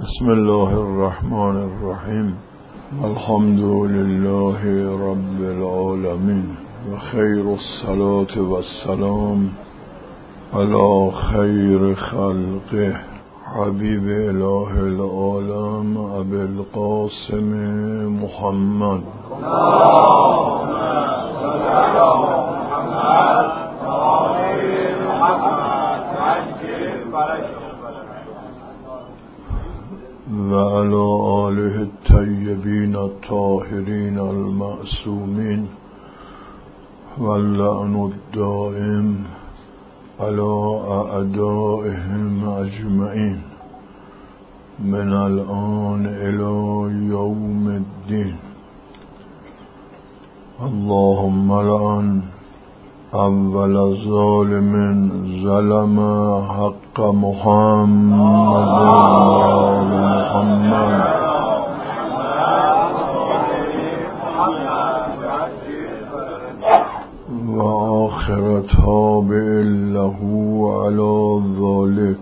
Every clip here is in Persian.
بسم الله الرحمن الرحیم. الحمد لله رب العالمین و خیر الصلاة و السلام علی خیر خلقه حبیب اله العالم ابی القاسم محمد. و علی آله الطیبین الطاهرین المعصومین و اللعن الدائم علی اعدائهم اجمعین من الآن الی یوم الدین. اللهم لعن اول ظالم ظلم حق محمد محمد و آخر تابع له علی ذلك.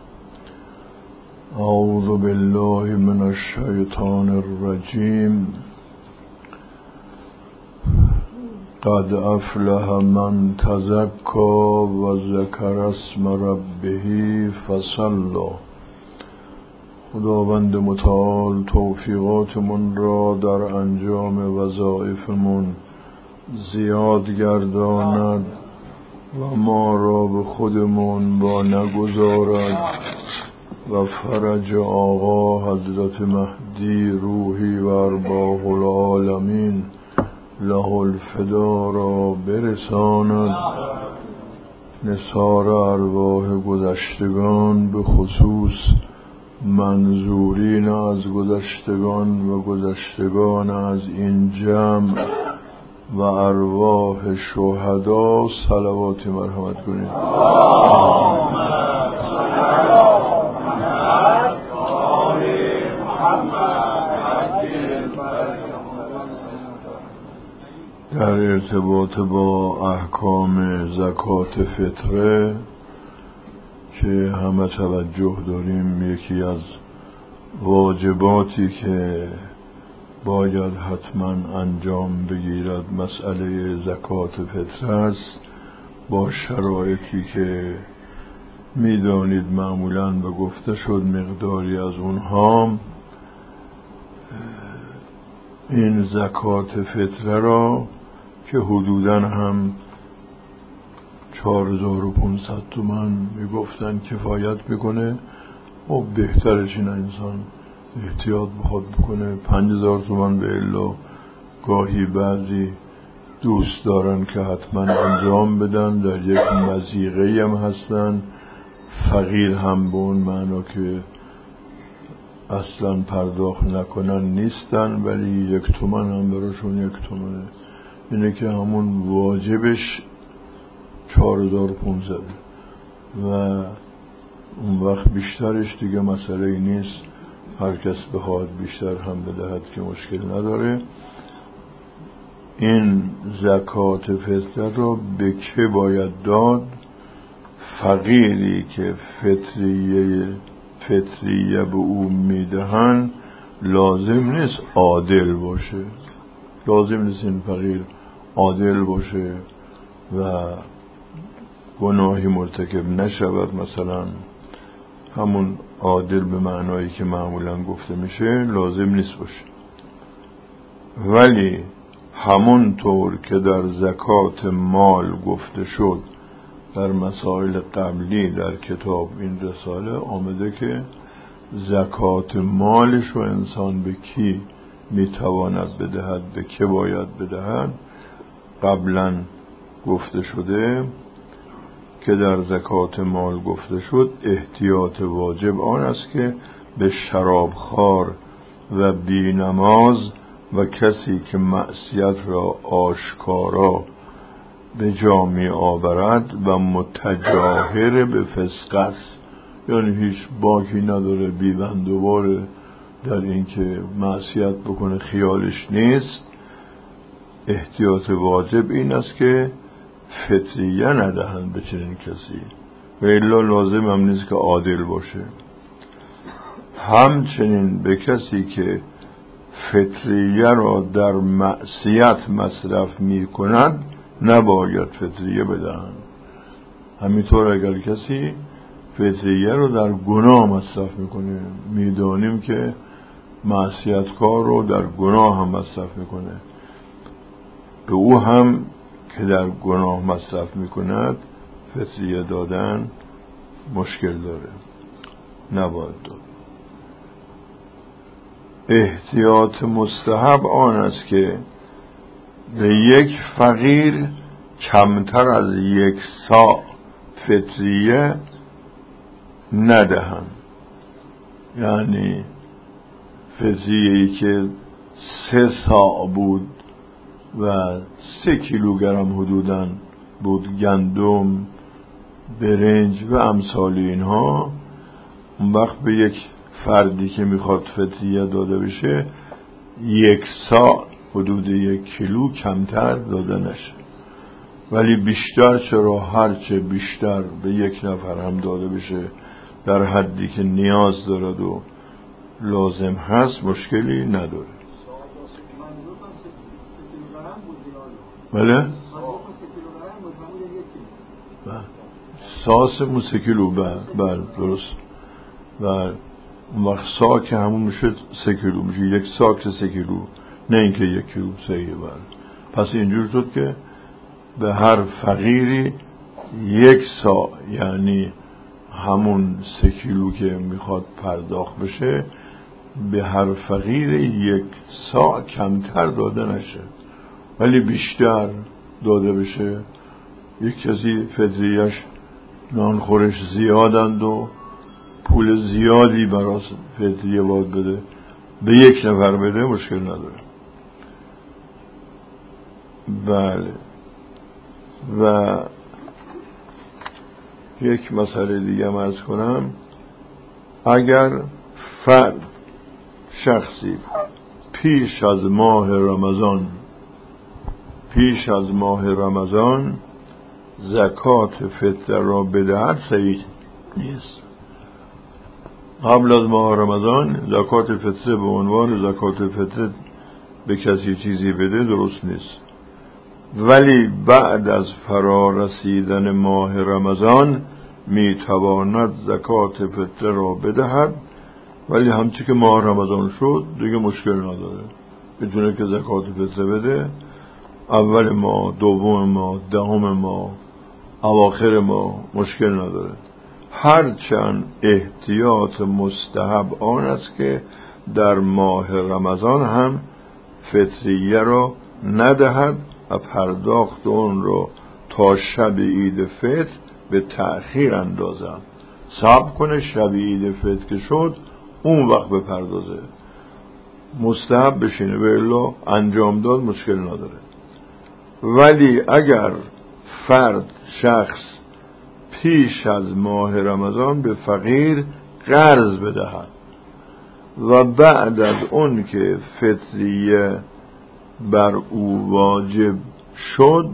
اعوذ بالله من الشیطان الرجیم. قد افلح من تزکا و ذکر اسم ربه فصلی. خداوند متعال توفیقاتمون را در انجام وظایفمون زیاد گرداند و ما را به خودمون با نگذارد و فرج آقا حضرت مهدی روحی و ارواح العالمین له الفدا را برساند. نثار ارواح گذشتگان به خصوص منظورین از گذشتگان و گذشتگان از این جمع و ارواح شهدا صلوات مرحمت کنید. در ارتباط با احکام زکات فطره که همه توجه داریم، یکی از واجباتی که باید حتما انجام بگیرد مسئله زکات فطره است، با شرایطی که میدانید معمولاً به گفته شد مقداری از اونها. این زکات فطره را که حدوداً هم 4500 تومان میگفتن کفایت میکنه و بهترش این انسان احتیاط بخواد بکنه 5000 تومان به الا. گاهی بعضی دوست دارن که حتما انجام بدن، در یک مضیقه هم هستن، فقیر هم به اون معنا که اصلا پرداخت نکنن نیستن، ولی 1 تومان هم براشون 1 تومانه. اینه که همون واجبش 4500 و اون وقت بیشترش دیگه مسئله نیست، هر کس بخواد بیشتر هم بدهد که مشکل نداره. این زکات فطره را به که باید داد؟ فقیری که فطریه به او میدهن لازم نیست عادل باشه، لازم نیست این فقیر عادل باشه و گناهی مرتکب نشود. مثلا همون عادل به معنایی که معمولا گفته میشه لازم نیست باشه، ولی همون طور که در زکات مال گفته شد در مسائل قبلی در کتاب این رساله آمده که زکات مالش رو انسان به کی میتواند بدهد، به که باید بدهد. قبلا گفته شده که در زکات مال گفته شد احتیاط واجب آن است که به شرابخوار و بینماز و کسی که معصیت را آشکارا به جا می آورد و متجاهر به فسق است، یعنی هیچ باکی نداره، بی‌بندوباره در این که معصیت بکنه، خیالش نیست. احتیاط واجب این است که فطریه ندهند به چنین کسی و الا لازم هم نیست که عادل باشه. همچنین به کسی که فطریه را در معصیت مصرف می کند نباید فطریه بدهند. همینطور اگر کسی فطریه رو در گناه مصرف میکنه، میدانیم که معصیتکار رو در گناه هم مصرف میکنه، به او هم که در گناه مصرف میکند فطریه دادن مشکل داره، نباید داد. احتیاط مستحب آن است که به یک فقیر کمتر از 1 صاع فطریه ندهند. یعنی فطریه‌ای که 3 صاع بود و 3 کیلوگرم حدوداً بود گندم، برنج و امثال اینها، اون وقت به یک فردی که میخواد فطریه داده بشه 1 صاع حدود 1 کیلو کمتر داده نشه. ولی بیشتر چرا؟ هرچه بیشتر به یک نفر هم داده بشه در حدی که نیاز دارد و لازم هست مشکلی نداره. بله؟ ساس مو 3 کیلو. بله درست. و وقت سا که همون میشه 3 کیلو، میشه 1 سا که 3 کیلو، نه اینکه 1 کیلو سایه. پس اینجور شد که به هر فقیری 1 صاع، یعنی همون 3 کیلو که میخواد پرداخت بشه، به هر فقیر 1 صاع کمتر داده نشه ولی بیشتر داده بشه. یک کسی فطریه‌اش نانخورش زیادند و پول زیادی برای فطریه باید بده، به 1 نفر بده مشکل نداره. بله. و یک مسئله دیگه عرض کنم، اگر فرد شخصی پیش از ماه رمضان زکات فطر را بدهد صحیح نیست. قبل از ماه رمضان زکات فطر به عنوان زکات فطر به کسی چیزی بده درست نیست، ولی بعد از فرا رسیدن ماه رمضان میتواند زکات فطر را بدهد، ولی همچی که ماه رمضان شد دیگه مشکل نداره، میتونه که زکات فطر بده. اول ماه، دوم ماه، دهم ماه، اواخر ماه مشکل نداره. هرچند احتیاط مستحب آن است که در ماه رمضان هم فطریه را ندهد و پرداخت اون رو تا شب عید فطر به تأخیر اندازم، صبر کنه شب عید فطر که شد اون وقت بپردازه، مستحب بشینه، به الا انجام داد مشکل نداره. ولی اگر فرد شخص پیش از ماه رمضان به فقیر قرض بدهد و بعد از اون که فطریه بر او واجب شد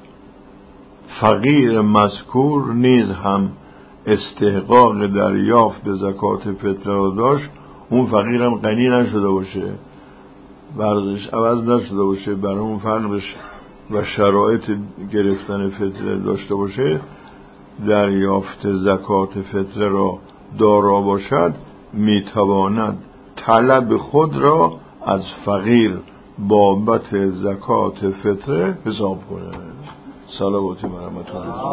فقیر مذکور نیز هم استحقاق دریافت زکات فطر را داشت، اون فقیر هم غنی نشده باشه، ورزش عوض نشده باشه، برای اون فقرش و شرایط گرفتن فطر داشته باشه، دریافت زکات فطر را دارا باشد، میتواند طلب خود را از فقیر بابت زکات فطر حساب کنه. صلواتی مرحمت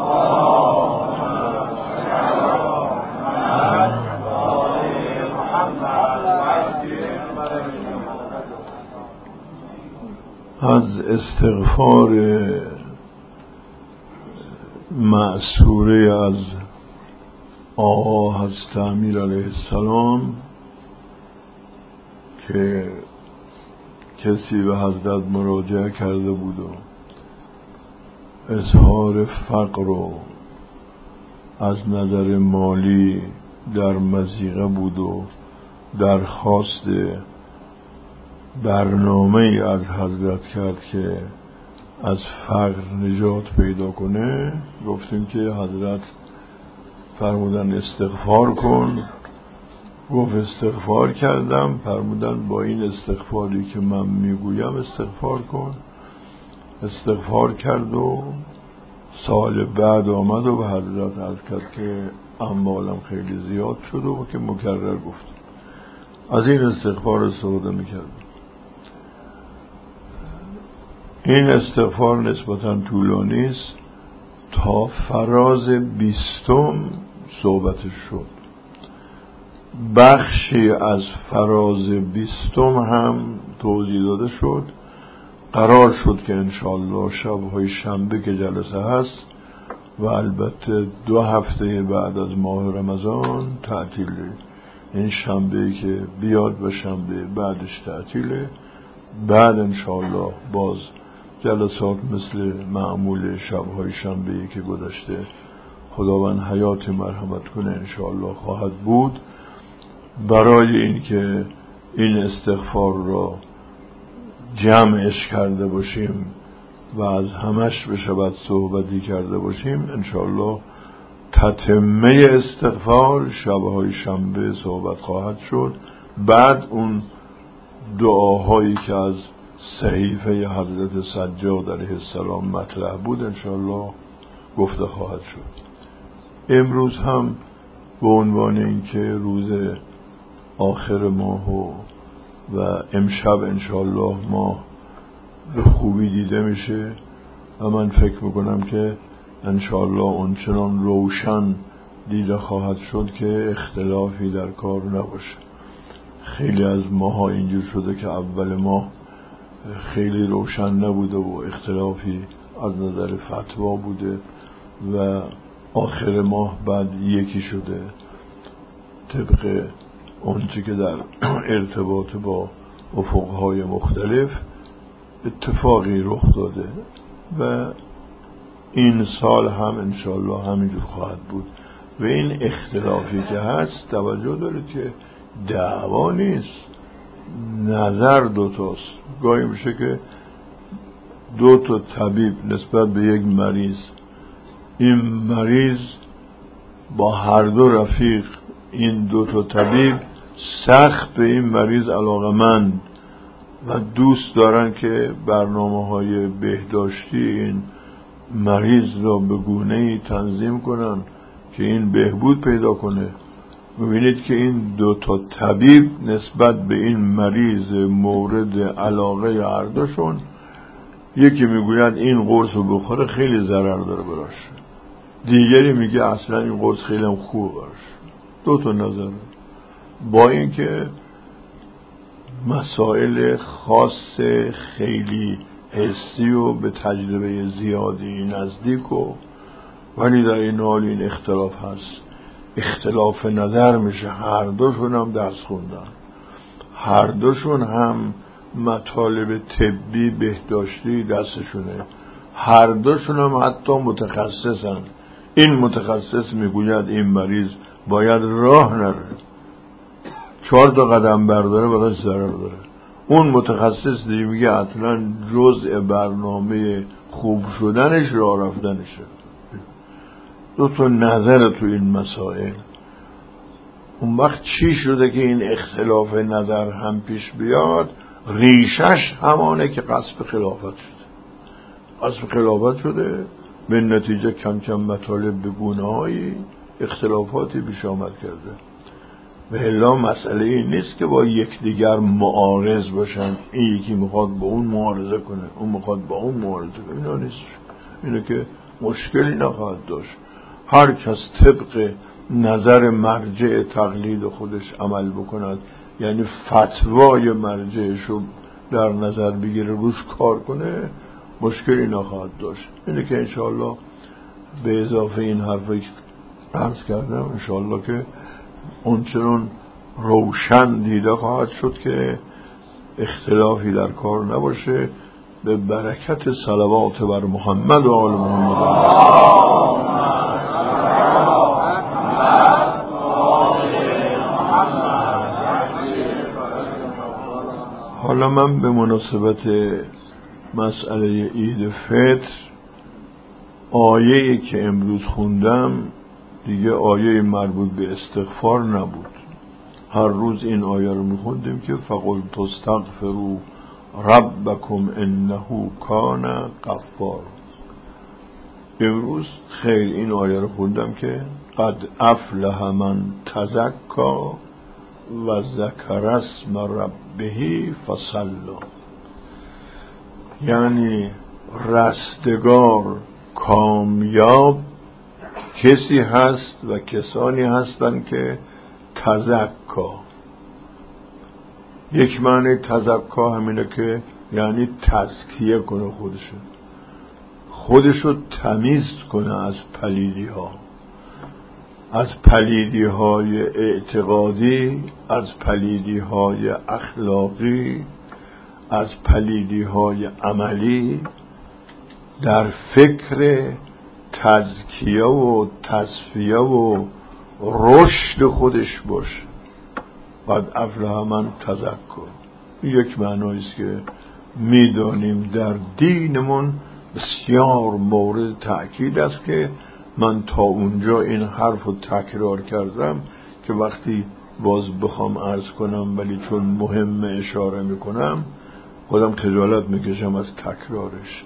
از استغفار مأثوره از آقا حضرت امیر علیه السلام که کسی به حضرت مراجعه کرده بود و اظهار فقر و از نظر مالی در مضیقه بود و درخواست برنامه از حضرت کرد که از فقر نجات پیدا کنه. گفتیم که حضرت فرمودن استغفار کن گفت استغفار کردم. فرمودن با این استغفاری که من میگویم استغفار کن. استغفار کرد و سال بعد آمد و به حضرت عرض کرد که اموالم خیلی زیاد شد و که مکرر گفت از این استغفار استفاده میکرد. این استغفار نسبتا طولانی است، تا فراز 20 صحبتش شد. بخشی از فراز 20 هم توضیح داده شد. قرار شد که انشاءالله شب‌های شنبه که جلسه هست و البته 2 هفته بعد از ماه رمضان تعطیله، این شنبه که بیاد و شنبه بعدش تعطیله. بعد انشاءالله باز جلسات مثل معمول شب‌های شنبه که گذشته خداوند حیات مرحمت کنه انشاءالله خواهد بود. برای اینکه این استغفار را جمعش کرده باشیم و از همش بشود صحبتی کرده باشیم، انشاءالله تتمه استغفار شب‌های شنبه صحبت خواهد شد. بعد اون دعاهایی که از صحیفه حضرت سجاد علیه السلام مطرح بود انشاءالله گفته خواهد شد. امروز هم به عنوان اینکه روز آخر ماه و امشب انشاءالله ماه به خوبی دیده میشه و من فکر میکنم که انشاءالله اونچنان روشن دیده خواهد شد که اختلافی در کار نباشه. خیلی از ماها اینجور شده که اول ماه خیلی روشن نبوده و اختلافی از نظر فتوا بوده و آخر ماه بعد یکی شده طبق اونچه که در ارتباط با افقهای مختلف اتفاقی رخ داده و این سال هم انشاءالله همینجور خواهد بود. و این اختلافی که هست توجه دارید که دعوا نیست، نظر دوتاست. گاهی میشه که 2 طبیب نسبت به یک مریض، این مریض با هر 2 رفیق، این 2 طبیب سخت به این مریض علاقمند و دوست دارن که برنامه‌های بهداشتی این مریض را به گونه‌ای تنظیم کنن که این بهبود پیدا کنه. می‌بینید که این 2 طبیب نسبت به این مریض مورد علاقه هر دوشون، یکی میگوید این قرص رو بخوره خیلی ضرر داره براش، دیگری میگه اصلا این قرص خیلی هم خوبه براش. 2 نظر. با اینکه مسائل خاص خیلی حسی و به تجربه زیادی نزدیک ولی در این حال این اختلاف هست. اختلاف نظر میشه. هر دوشون هم درس خوندن، هر دوشون هم مطالب طبی بهداشتی دستشونه، هر دوشون هم حتی متخصصن. این متخصص میگوید این مریض باید راه نره، 4 قدم برداره براش ضرر داره. اون متخصص دیگه میگه اصلا جزء برنامه خوب شدنش راه رفتنشه. 2 نظر تو این مسائل. اون وقت چی شده که این اختلاف نظر هم پیش بیاد؟ ریشش همانه که قصب خلافت شده. قصب خلافت شده به نتیجه کم کم مطالب به گونه‌های اختلافاتی پیش آمد کرده. و الا مسئله این نیست که با یکدیگر معارض باشن، این یکی میخواد با اون معارضه کنه، اون میخواد با اون معارضه کنه. اینا نیست. اینه که مشکلی نخواهد داشت. هر کس طبق نظر مرجع تقلید خودش عمل بکند، یعنی فتوای مرجعش رو در نظر بگیره، روش کار کنه، مشکلی نخواهد داشت. اینه که انشاءالله به اضافه این حرفی که عرض کردم انشاءالله که اونچنان روشن دیده خواهد شد که اختلافی در کار نباشه. به برکت صلوات بر محمد و آل محمد. حالا من به مناسبت مسئله عید فطر آیه‌ای که امروز خوندم دیگه آیه مربوط به استغفار نبود. هر روز این آیه رو میخوندیم که فقلت استغفروا ربکم انه کان غفارا. امروز خیلی این آیه رو خوندم که قد افلح من تزکا و ذکر اسم ربه فصلی. یعنی رستگار، کامیاب کسی هست و کسانی هستند که تزکا. یک معنی تزکا همینه که یعنی تزکیه کنه خودشو تمیز کنه از پلیدی ها، از پلیدی های اعتقادی، از پلیدی های اخلاقی، از پلیدی های عملی، در فکر تزکیه و تصفیه و رشد خودش باشه. قد افلح من تزکا یک معنی است که میدانیم در دینمون بسیار مورد تأکید است که من تا اونجا این حرف رو تکرار کردم که وقتی باز بخوام عرض کنم ولی چون مهم اشاره میکنم خودم خجالت میکشم از تکرارش.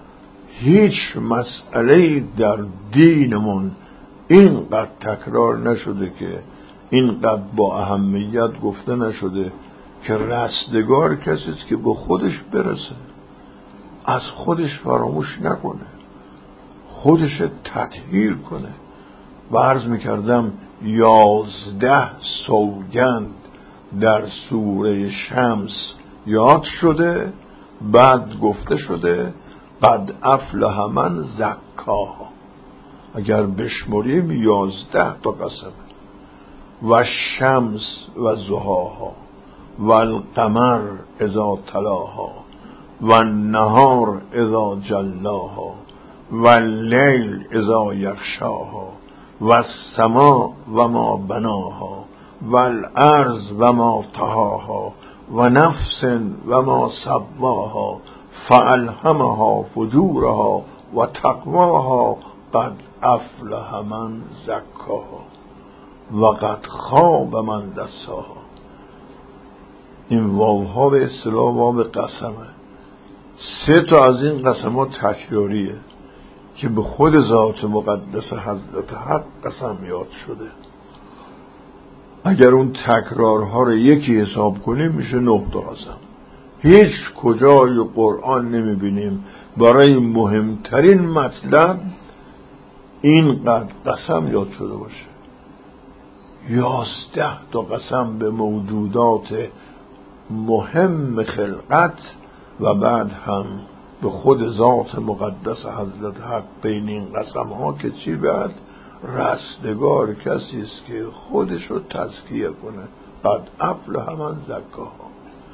هیچ مسئله در دینمون اینقدر تکرار نشده که اینقدر با اهمیت گفته نشده که رستگار کسی است که به خودش برسه، از خودش فراموش نکنه، خودش تطهیر کنه. و عرض میکردم 11 سوگند در سوره شمس یاد شده، بعد گفته شده قد افلح من زکاها. اگر بشمریم 11 تا قسم. و شمس و ضحاها و القمر اذا تلاها و النهار اذا جلاها و اللیل اذا یغشاها و السماء و ما بناها و الارض و ما طحاها و نفس و ما سواها فالهمها فجورها و تقواها قد افلح من زکاها و قد خاب من دساها. این واوها به اصطلاح واو قسمه. 3 تا از این قسمات تکراریه که به خود ذات مقدس حضرت حق قسم یاد شده. اگر اون تکرارها رو یکی حساب کنیم میشه 9 تا قسم. هیچ کجای قرآن نمیبینیم برای مهمترین مطلب اینقدر قسم یاد شده باشه. 11 تا قسم به موجودات مهم خلقت و بعد هم به خود ذات مقدس حضرت حق. بین این قسم ها که چی بعد رستگار کسی است که خودش رو تزکیه کنه. قد افلح من زکاها.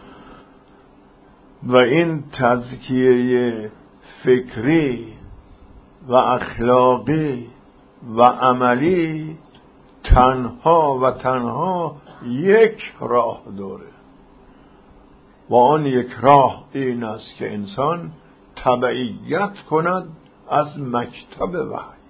و این تزکیه فکری و اخلاقی و عملی تنها یک راه داره و آن یک راه این است که انسان تبعیت کند از مکتب وحی.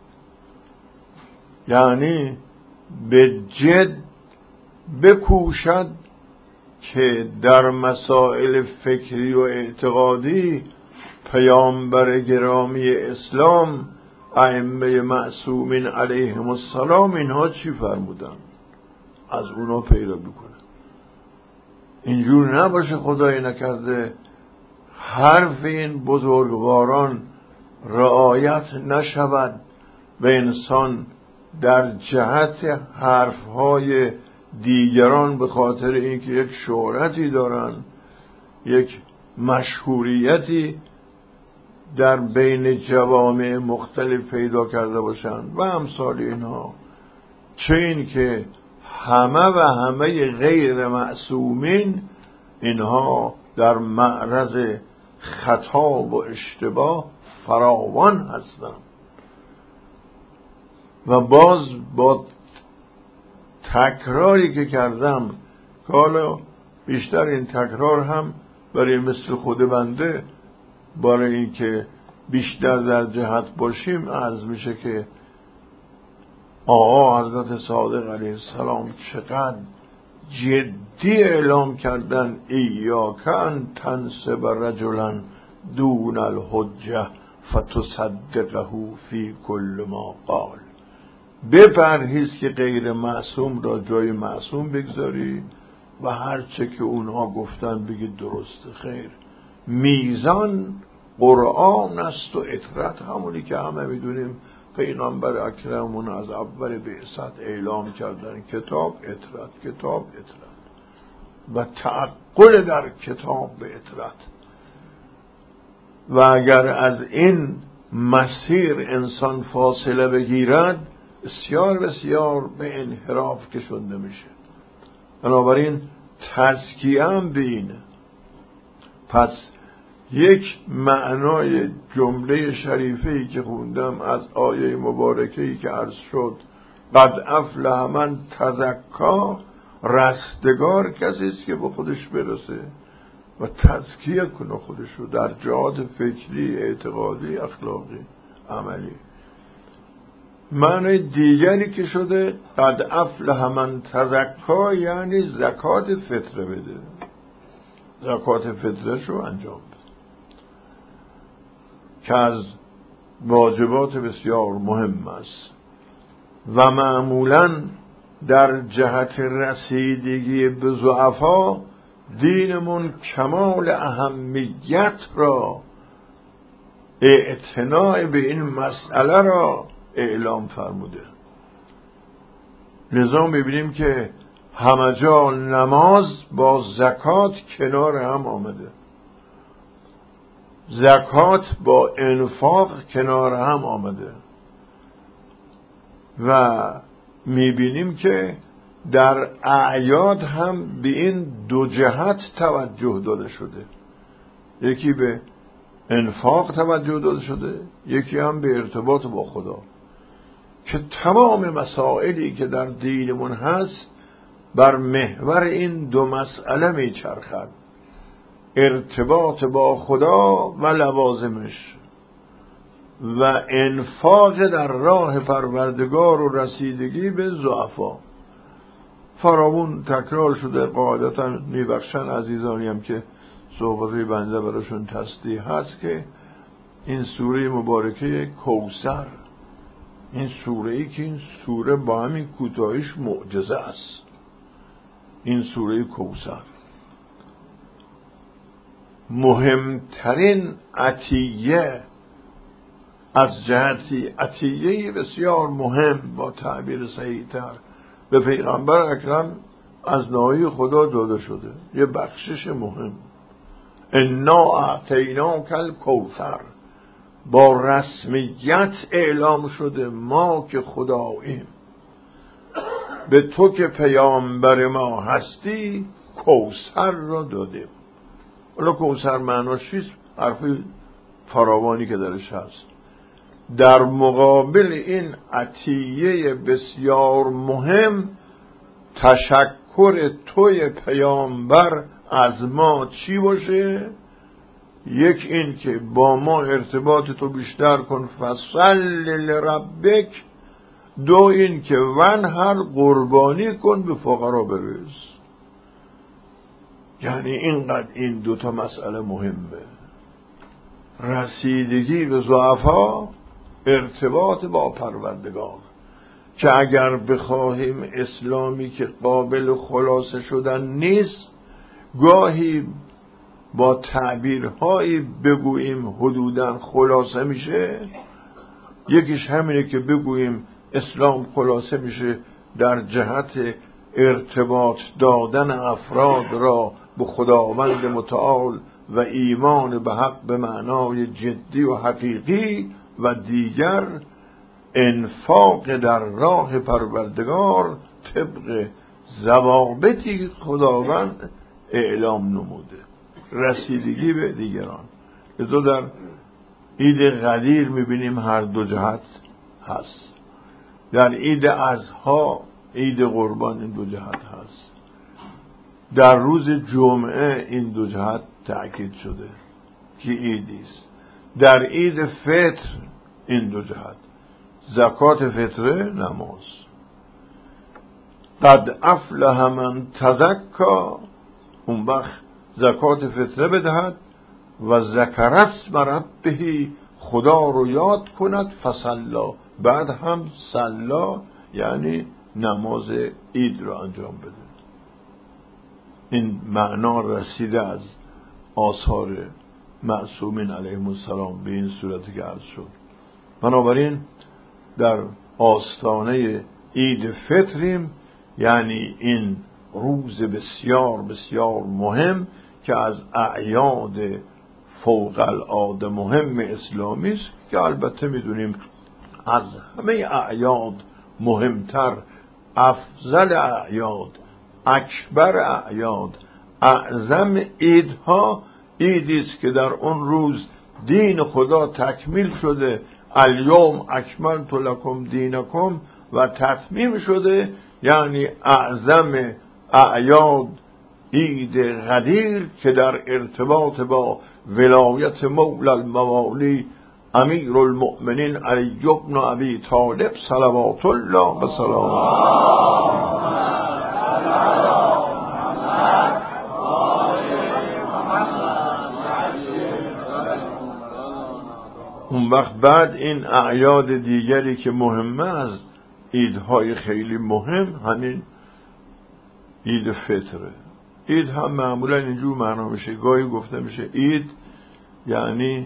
یعنی به جد بکوشد که در مسائل فکری و اعتقادی پیامبر گرامی اسلام ائمه معصومین علیهم السلام اینها چی فرمودن از اونا پیروی کنه. اینجور نباشه خدای نکرده حرف این بزرگواران رعایت نشود و انسان در جهت حرفهای دیگران به خاطر اینکه یک شهرتی دارن، یک مشهوریتی در بین جوامع مختلف پیدا کرده باشند و امثال اینها، چه این که همه غیر معصومین اینها در معرض خطا و اشتباه فراوان هستند. و باز با تکراری که کردم که حالا بیشتر این تکرار هم برای مثل خود بنده برای این که بیشتر در جهت باشیم عرض میشه که آقا حضرت صادق علیه السلام چقدر جدی اعلام کردن ایاکن تنصب رجلا دون الحجه فتصدقه فی کل ما قال، بپرهیز که غیر معصوم را جای معصوم بگذاری و هر چه که اونها گفتن بگید درسته. خیر، میزان قرآن است و اطرت، همونی که همه میدونیم پیغمبر اکرمون از اول بعثت اعلام کردن کتاب اطرت، کتاب اطرت و تعقل در کتاب به اطرت. و اگر از این مسیر انسان فاصله بگیرد بسیار بسیار به انحراف کشنده میشه. بنابراین تزکیه هم به اینه. پس یک معنای جمله شریفه‌ای که خوندم از آیه مبارکه‌ای که عرض شد، قد افلح من تزکا، رستگار کسی است که به خودش برسه و تزکیه کنه خودش رو در جهات فکری، اعتقادی، اخلاقی، عملی. معنی دیگری که شده قد افلح من تزکا، یعنی زکات فطره بده، زکات فطرش رو انجام بده که از واجبات بسیار مهم است و معمولاً در جهت رسیدگی به ضعفا دینمون کمال اهمیت را، اعتناع به این مسئله را اعلام فرموده. لذا می‌بینیم که همه جا نماز با زکات کنار هم آمده، زکات با انفاق کنار هم آمده و می‌بینیم که در اعیاد هم به این دو جهت توجه داده شده، یکی به انفاق توجه داده شده، یکی هم به ارتباط با خدا، که تمام مسائلی که در دینمون هست بر محور این دو مسئله میچرخد: ارتباط با خدا و لوازمش و انفاق در راه پروردگار و رسیدگی به ضعفا. فراوون تکرار شده، قاعدتا میبخشن عزیزانی هم که صحبت بنده براشون تصدیح هست، که این سوره مبارکه کوثر، این سوره‌ای که این سوره با همین کوتاهیش معجزه است، این سوره کوثر مهمترین عطیه از جهتی عطیه بسیار مهم با تعبیر صحیح‌تر به پیغمبر اکرم از ناحیه خدا داده شده، یه بخشش مهم. انا اعطیناک الکوثر، با رسمیت اعلام شده ما که خداییم، به تو که پیامبر ما هستی کوثر را دادیم. حالا کوثر معناش چیست؟ حرفی فراوانی که درش هست. در مقابل این عطیه بسیار مهم تشکر توی پیامبر از ما چی باشه؟ یک این که با ما ارتباط تو بیشتر کن، فصل لربک. دو این که هر قربانی کن به فقرا برس. یعنی اینقدر این دوتا مسئله مهمه: رسیدگی به ضعفا، ارتباط با پروردگار، که اگر بخواهیم اسلامی که قابل خلاصه شدن نیست، گاهی با تعبیرهایی بگوییم حدوداً خلاصه میشه. یکیش همینه که بگوییم اسلام خلاصه میشه در جهت ارتباط دادن افراد را به خداوند متعال و ایمان به حق به معنای جدی و حقیقی، و دیگر انفاق در راه پروردگار طبق ضوابطی خداوند اعلام نموده، رسیدگی به دیگران. لذا در عید قدیر میبینیم هر دو جهت هست. در عید اضحی، عید قربان، این دو جهت هست. در روز جمعه این دو جهت تأکید شده که عیدی است. در عید فطر این دو جهت: زکات فطره، نماز. قد افلح من تزکا، اون وقت زکات فطره بدهد و ذکر اسم ربه، خدا رو یاد کند، فصلا، بعد هم صلا یعنی نماز عید رو انجام بده. این معنا رسیده از آثار معصومین علیهم السلام به این صورتی که عرض شد. بنابراین در آستانه عید فطریم، یعنی این روز بسیار بسیار مهم که از اعیاد فوق العاده مهم اسلامی است، که البته میدونیم از همه اعیاد مهمتر، افضل اعیاد، اکبر اعیاد، اعظم عیدها عیدی است که در اون روز دین خدا تکمیل شده، الیوم اکملت لکم دینکم، و تتمیم شده، یعنی اعظم اعیاد عید قدیر که در ارتباط با ولایت مولا الموالی امیر المؤمنین علی بن ابی طالب صلوات الله و سلامه اون وقت بعد این اعیاد دیگری که مهمه از عیدهای خیلی مهم همین عید فطره. عید هم معمولا اینجور معنا میشه، گاهی گفته میشه عید یعنی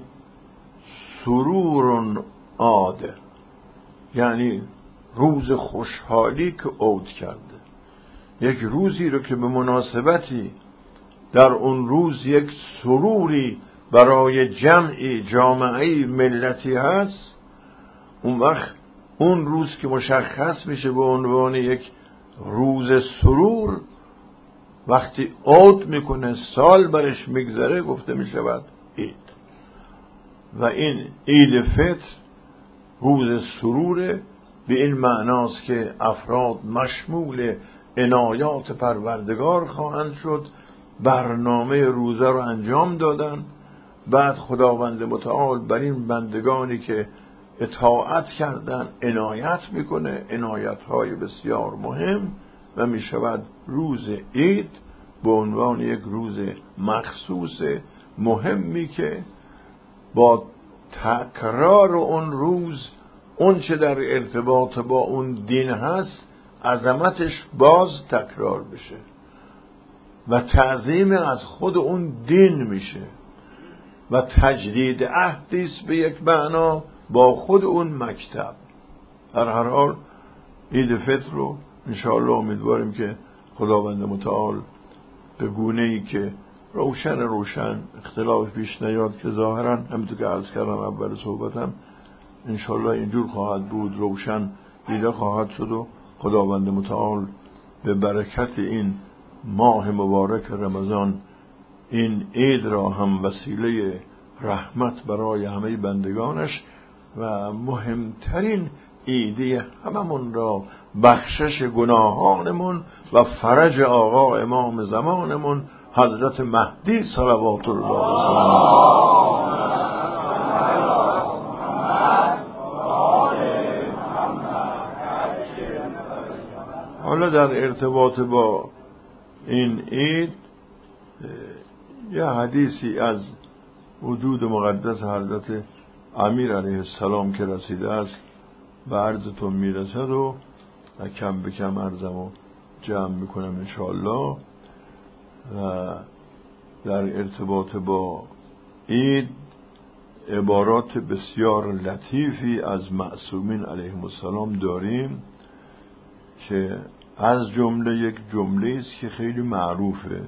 سرور عاده، یعنی روز خوشحالی که عود کرده، یک روزی رو که به مناسبتی در اون روز یک سروری برای جمعی جامعی ملتی هست، اون وقت اون روز که مشخص میشه به عنوان یک روز سرور، وقتی عود میکنه سال برش میگذره گفته میشود عید. و این عید فطر روز سروره، به این معناست که افراد مشمول عنایات پروردگار خواهند شد، برنامه روزه رو انجام دادن، بعد خداوند متعال بر این بندگانی که اطاعت کردن عنایت میکنه، عنایت‌های بسیار مهم، و میشود روز عید به عنوان یک روز مخصوص مهمی که با تکرار اون روز اون چه در ارتباط با اون دین هست عظمتش باز تکرار بشه و تعظیم از خود اون دین میشه و تجدید عهدیست به یک معنا با خود اون مکتب. در هر حال عید فطر رو انشاءالله امیدواریم که خداوند متعال به گونه‌ای که روشن اختلاف پیش نیاد، که ظاهرا همینطور که عرض کردم اول صحبتم انشاءالله اینجور خواهد بود، روشن دیده خواهد شد و خداوند متعال به برکت این ماه مبارک رمضان این عید را هم وسیله رحمت برای همه بندگانش و مهمترین عیدی هممون را بخشش گناهانمون و فرج آقا امام زمانمون حضرت مهدی صلوات الله علیه. حالا در ارتباط با این عید یه حدیثی از وجود مقدس حضرت امیر علیه السلام که رسیده است به عرضتون میرسد و کم به کم عرضمو جمع میکنم انشاءالله. و در ارتباط با عید عبارات بسیار لطیفی از معصومین علیهم السلام داریم که از جمله یک جمله است که خیلی معروفه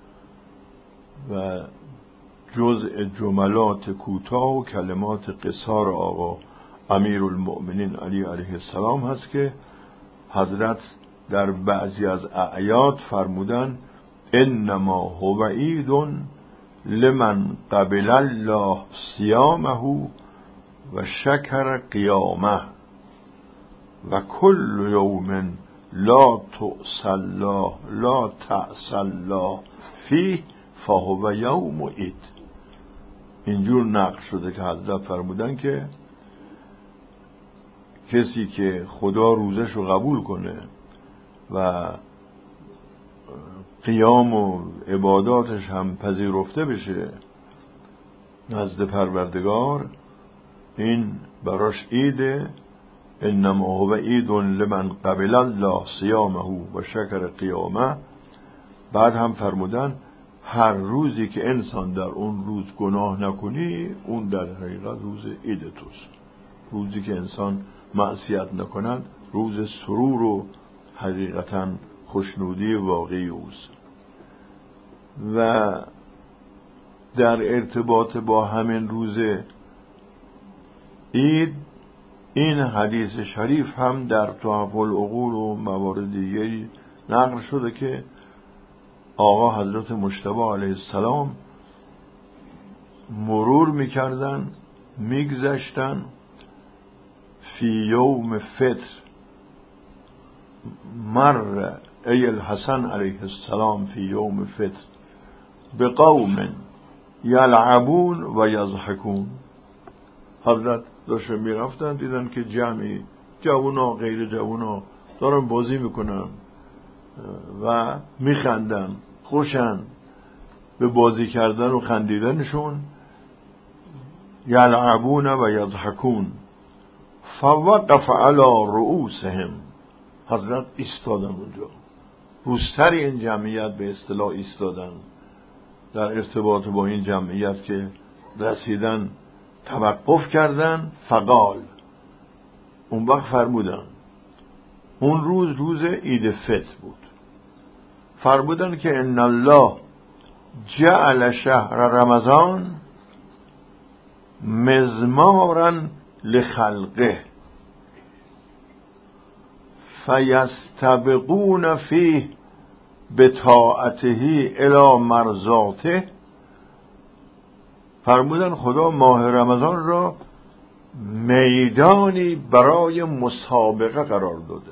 و جزء جملات کوتاه و کلمات قصار آقا امیر المؤمنین علی علیه السلام هست که حضرت در بعضی از اعیاد فرمودن انما هو عید لمن قبل الله صیامه و شکر قیامه و کل یوم لا تعص الله فیه فهو یوم عید. اینجور نقل شده که حضرت فرمودن که کسی که خدا روزش رو قبول کنه و قیام و عباداتش هم پذیرفته بشه نزد پروردگار، این براش عیده. انما هو عید لمن قبل الله صیامه و شکر قیامه. بعد هم فرمودن هر روزی که انسان در اون روز گناه نکنی، اون در حقیقت روز عید توست. روزی که انسان معصیت نکند روز سرور و حقیقتا خوشنودی واقعی اوست. و در ارتباط با همین روز عید این حدیث شریف هم در تحف العقول و موارد دیگری نقل شده که آقا حضرت مجتبی علیه السلام مرور میکردن، میگذشتن فی یوم فطر مر ای الحسن علیه السلام فی یوم فطر بقوم یلعبون و یضحکون. حضرت داشتن میرفتن، دیدن که جمعی جوونا غیر جوونا دارن بازی میکنن و میخندن، خوشن به بازی کردن و خندیدنشون. یلعبون و یضحکون فوقف علی رؤوسهم. حضرت ایستادن اونجا، رو سر این جمعیت به اصطلاح ایستادن. در ارتباط با این جمعیت که رسیدن توقف کردن. فقال، اون وقت فرمودن، اون روز عید فطر بود، فرمودن که ان الله جعل شهر رمضان مزمارا لخلقه فیستبقون فیه بطاعته الی مرضاته. فرمودن خدا ماه رمضان را میدانی برای مسابقه قرار داده.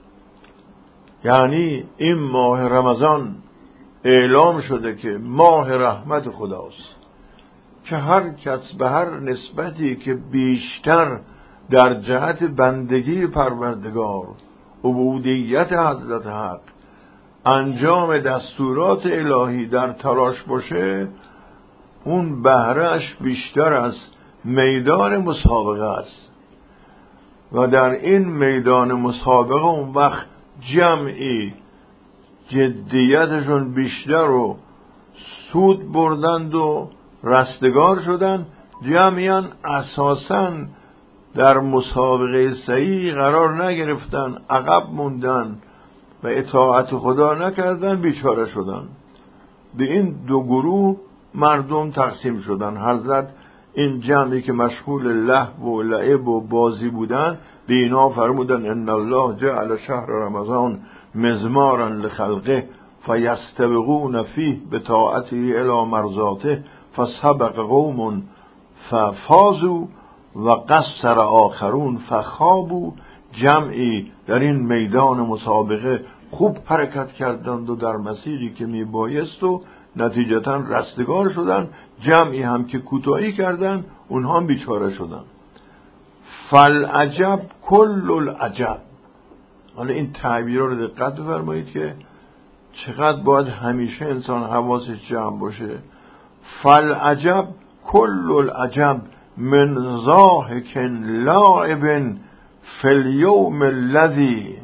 یعنی این ماه رمضان اعلام شده که ماه رحمت خداست، که هر کس به هر نسبتی که بیشتر در جهت بندگی پروردگار، عبودیت حضرت حق، انجام دستورات الهی در تلاش باشه، اون بهرهش بیشتر از میدان مسابقه است. و در این میدان مسابقه اون وقت جمعی جدیتشون بیشتر و سود بردند و رستگار شدند. جمعیان اساساً در مسابقه صحیح قرار نگرفتن، عقب موندن و اطاعت خدا نکردن، بیچاره شدن. به این دو گروه مردم تقسیم شدن. حضرت این جمعی که مشغول لهو و لعب و بازی بودن، به اینا فرمودن ان الله جعل شهر رمضان مزمارا لخلقه فیستبقون فیه بطاعته الی مرضاته فسبق قوم ففازوا و قصر آخرون فخابوا. جمعی در این میدان مسابقه خوب حرکت کردند و در مسیری که میبایست و نتیجتا رستگار شدن. جمعی هم که کوتاهی کردن، اونها هم بیچاره شدن. فالعجب کل العجب. حالا این تعبیرها رو دقت بفرمایید که چقدر باید همیشه انسان حواسش جمع باشه. فالعجب کل العجب من ضاحک لاعب فی الیوم الذی.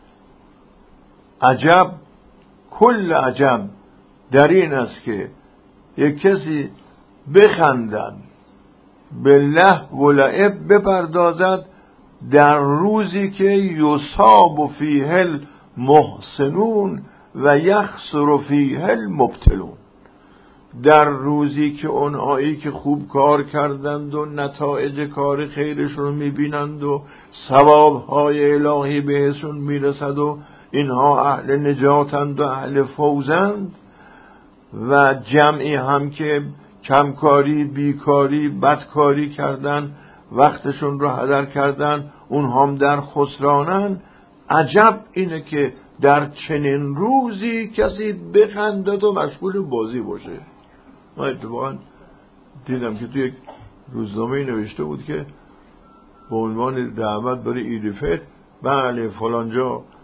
عجب، کل عجب در این است که یک کسی بخندد، به لهو و لعب بپردازد در روزی که یصاب فیه المحسنون و یخسر فیه المبطلون. در روزی که اونهایی که خوب کار کردند و نتایج کار خیرشون رو میبینند و ثوابهای الهی بهشون میرسد و اینها اهل نجاتند و اهل فوزند، و جمعی هم که کمکاری، بیکاری، بدکاری کردن، وقتشون رو هدر کردن، اونها هم در خسرانن. عجب اینه که در چنین روزی کسی بخندد و مشغول بازی باشه. من اتفاقا دیدم که توی یک روزنامه نوشته بود که به عنوان دعوت برای عید فطر، بله فلانجا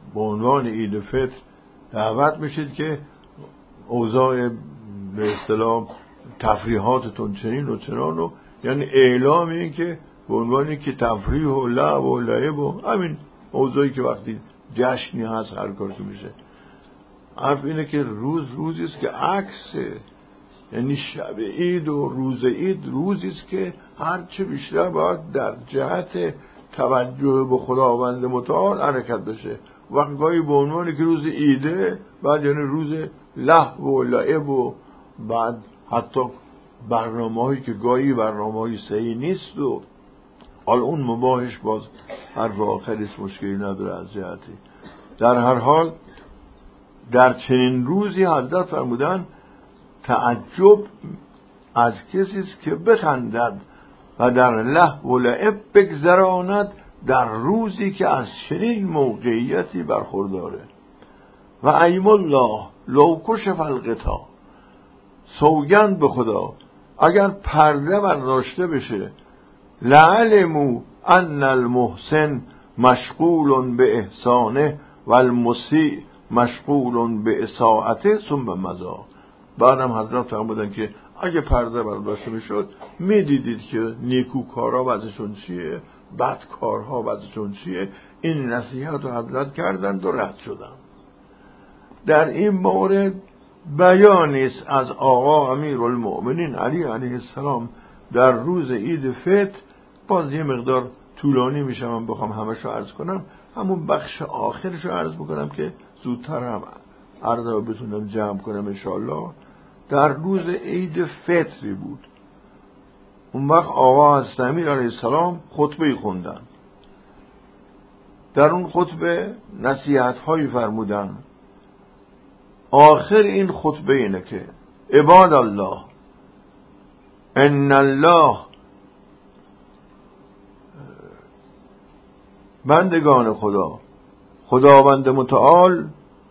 به عنوان عید فطر دعوت میشید که اوضاع به اصطلاح تفریحاتتون چنین و چنان و یعنی اعلام این که به عنوانی که تفریح و لعب و لعب و همین اوضاعی که وقتی جشنی هست هر کار که میشه. حرف اینه که روزی است که عکسه، یعنی شب عید و روز عید روزی است که هر چه بیشتر باید در جهت توجه به خداوند متعال حرکت بشه. وقتی به عنوانی که روز عیده بعد یعنی روز لهو و لعب و بعد حتی برنامه‌هایی که گاهی برنامه‌های صحیح نیست و حال اون مباحش باز حرف آخریست مشکلی نداره از جهتی. در هر حال در چنین روزی حضرت فرمودن تعجب از کسی است که بخندد و در لهو و لعب بگذراند در روزی که از چنین موقعیتی برخورداره. و ایم الله لو کشف الغطا، سوگند به خدا اگر پرده برداشته بشه، لعلموا ان المحسن مشغول به احسانه و المسیء مشغول به اساءته ثم مضى. بعدم حضرت فرمودن که اگه پرده برداشته میشد میدیدید که نیکوکارا وضعشون چیه، بدکارها وضعشون چیه. این نصیحت رو حضرت کردند و رد شدن. در این مورد بیانی است از آقا امیرالمؤمنین علی علیه السلام در روز عید فطر. باز یه مقدار طولانی میشه من بخوام همشو عرض کنم، همون بخش آخرشو عرض میکنم که زودتر هم عرض رو بتونم جمع کنم انشاءالله. در روز عید فطری بود. اون وقت آقا حضرت امیر علیه السلام خطبه خوندن. در اون خطبه نصیحت هایی فرمودن. آخر این خطبه اینه که عباد الله ان الله، بندگان خدا، خداوند متعال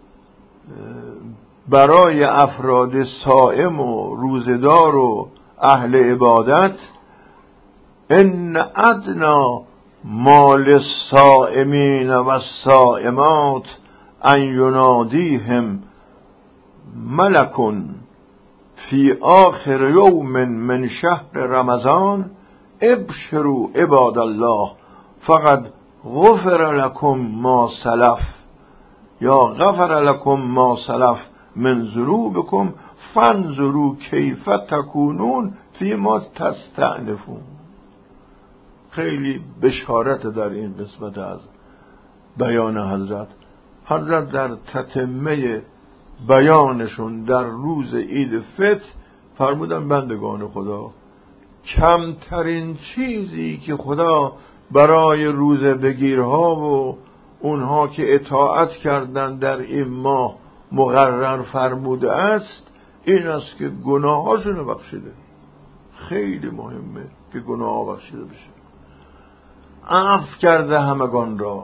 برای افراد صائم و روزدار و اهل عبادت ان ادنا مال الصائمین و الصائمات ان ینادیهم ملک فی آخر یوم من شهر رمضان ابشروا عباد الله فقد غفر لكم ما سلف یا غفر لكم ما سلف من ذنوبكم فانظروا کیف تکونون فیما تستأنفون. خیلی بشارت در این قسمت از بیان حضرت در تتمه بیانشون در روز عید فطر فرمودن بندگان خدا کمترین چیزی که خدا برای روزه بگیرها و اونها که اطاعت کردن در این ماه مقرر فرموده است این است که گناهاشون بخشیده. خیلی مهمه که گناه بخشیده بشه. عفو کرده همگان را.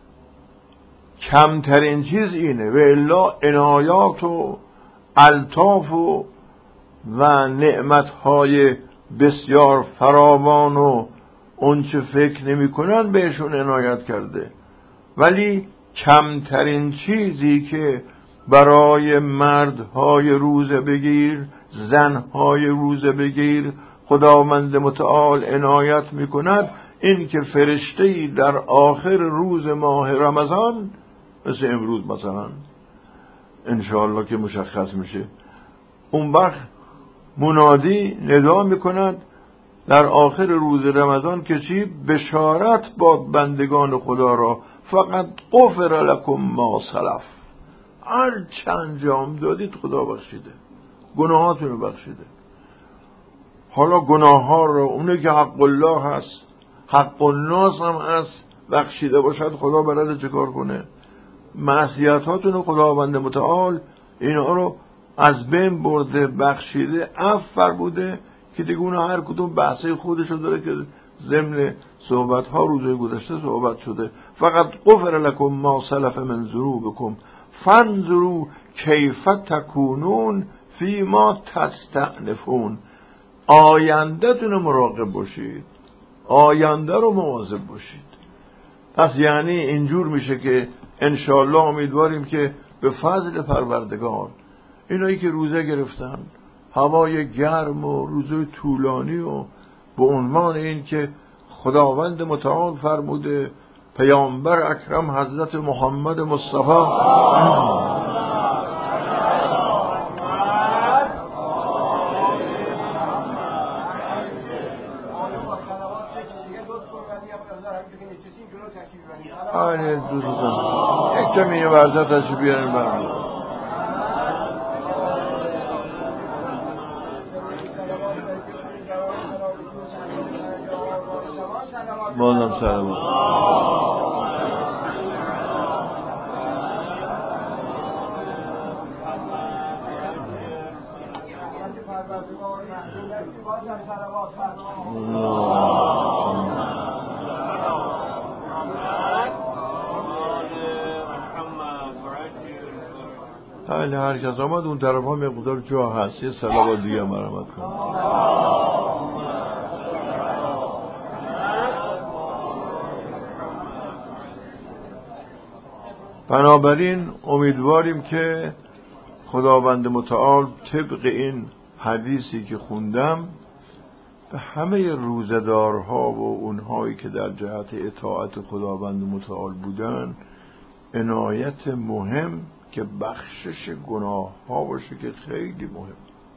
کمترین چیز اینه. و الا عنایات و الطاف و نعمتهای بسیار فراوان و اون چه فکر نمی کنن بهشون عنایت کرده. ولی کمترین چیزی که برای مردهای روزه بگیر، زنهای روزه بگیر خداوند متعال عنایت می کند این که فرشته‌ای در آخر روز ماه رمضان مثل امروز مثلا انشاءالله که مشخص میشه اون وقت منادی ندا میکند در آخر روز رمضان که چی؟ بشارت باد بندگان خدا را فقط غفر لکم ما سلف، هر چه انجام دادید خدا بخشیده، گناهاتون رو بخشیده. حالا گناه ها رو اونه که حق الله هست حق الناس هم هست بخشیده باشد خدا برای چه کار کنه؟ معصیتاتون رو خداوند متعال اینا رو از بین برده بخشیده عفو بوده که دیگه اون هر کدوم بحثه خودشو داره که ضمن صحبت ها روزهای گذشته صحبت شده. فقط غفر لکم ما سلف من ذنوبکم فانظروا کیف تکونون فی ما تستأنفون. آینده تون مراقب باشید، آینده رو مواظب باشید. پس یعنی اینجور میشه که انشاءالله امیدواریم که به فضل پروردگار اینایی که روزه گرفتن، هوای گرم و روزه طولانی و به عنوان این که خداوند متعال فرموده پیامبر اکرم حضرت محمد مصطفی دوستان یک کمی یه ورزه تشریف بیارین برمون بازم سلام هر کس آمد اون طرف ها مقدار جا هست یه صلوات دیگه مرحمت کن. بنابراین امیدواریم که خداوند متعال طبق این حدیثی که خوندم به همه روزدارها و اونهایی که در جهت اطاعت خداوند متعال بودن عنایت مهم که بخشش گناه ها باشه که خیلی مهم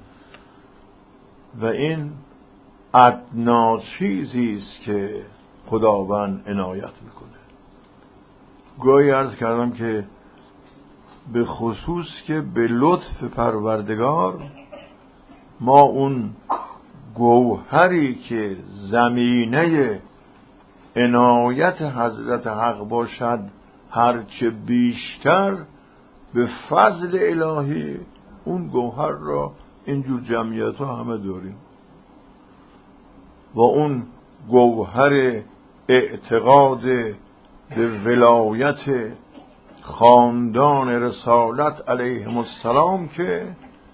و این ادنا چیزی است که خداوند عنایت میکنه. گاهی عرض کردم که به خصوص که به لطف پروردگار ما اون گوهری که زمینه عنایت حضرت حق باشد هرچه بیشتر به فضل الهی اون گوهر را اینجور جمعیت ها همه داریم و اون گوهر اعتقاد به ولایت خاندان رسالت علیهم السلام که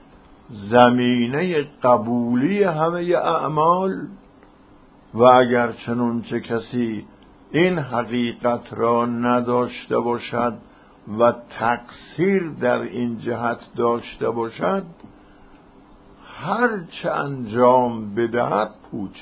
زمینه قبولی همه اعمال و اگر چنانچه کسی این حقیقت را نداشته باشد و تقصیر در این جهت داشته باشد هر چه انجام بدهد پوچه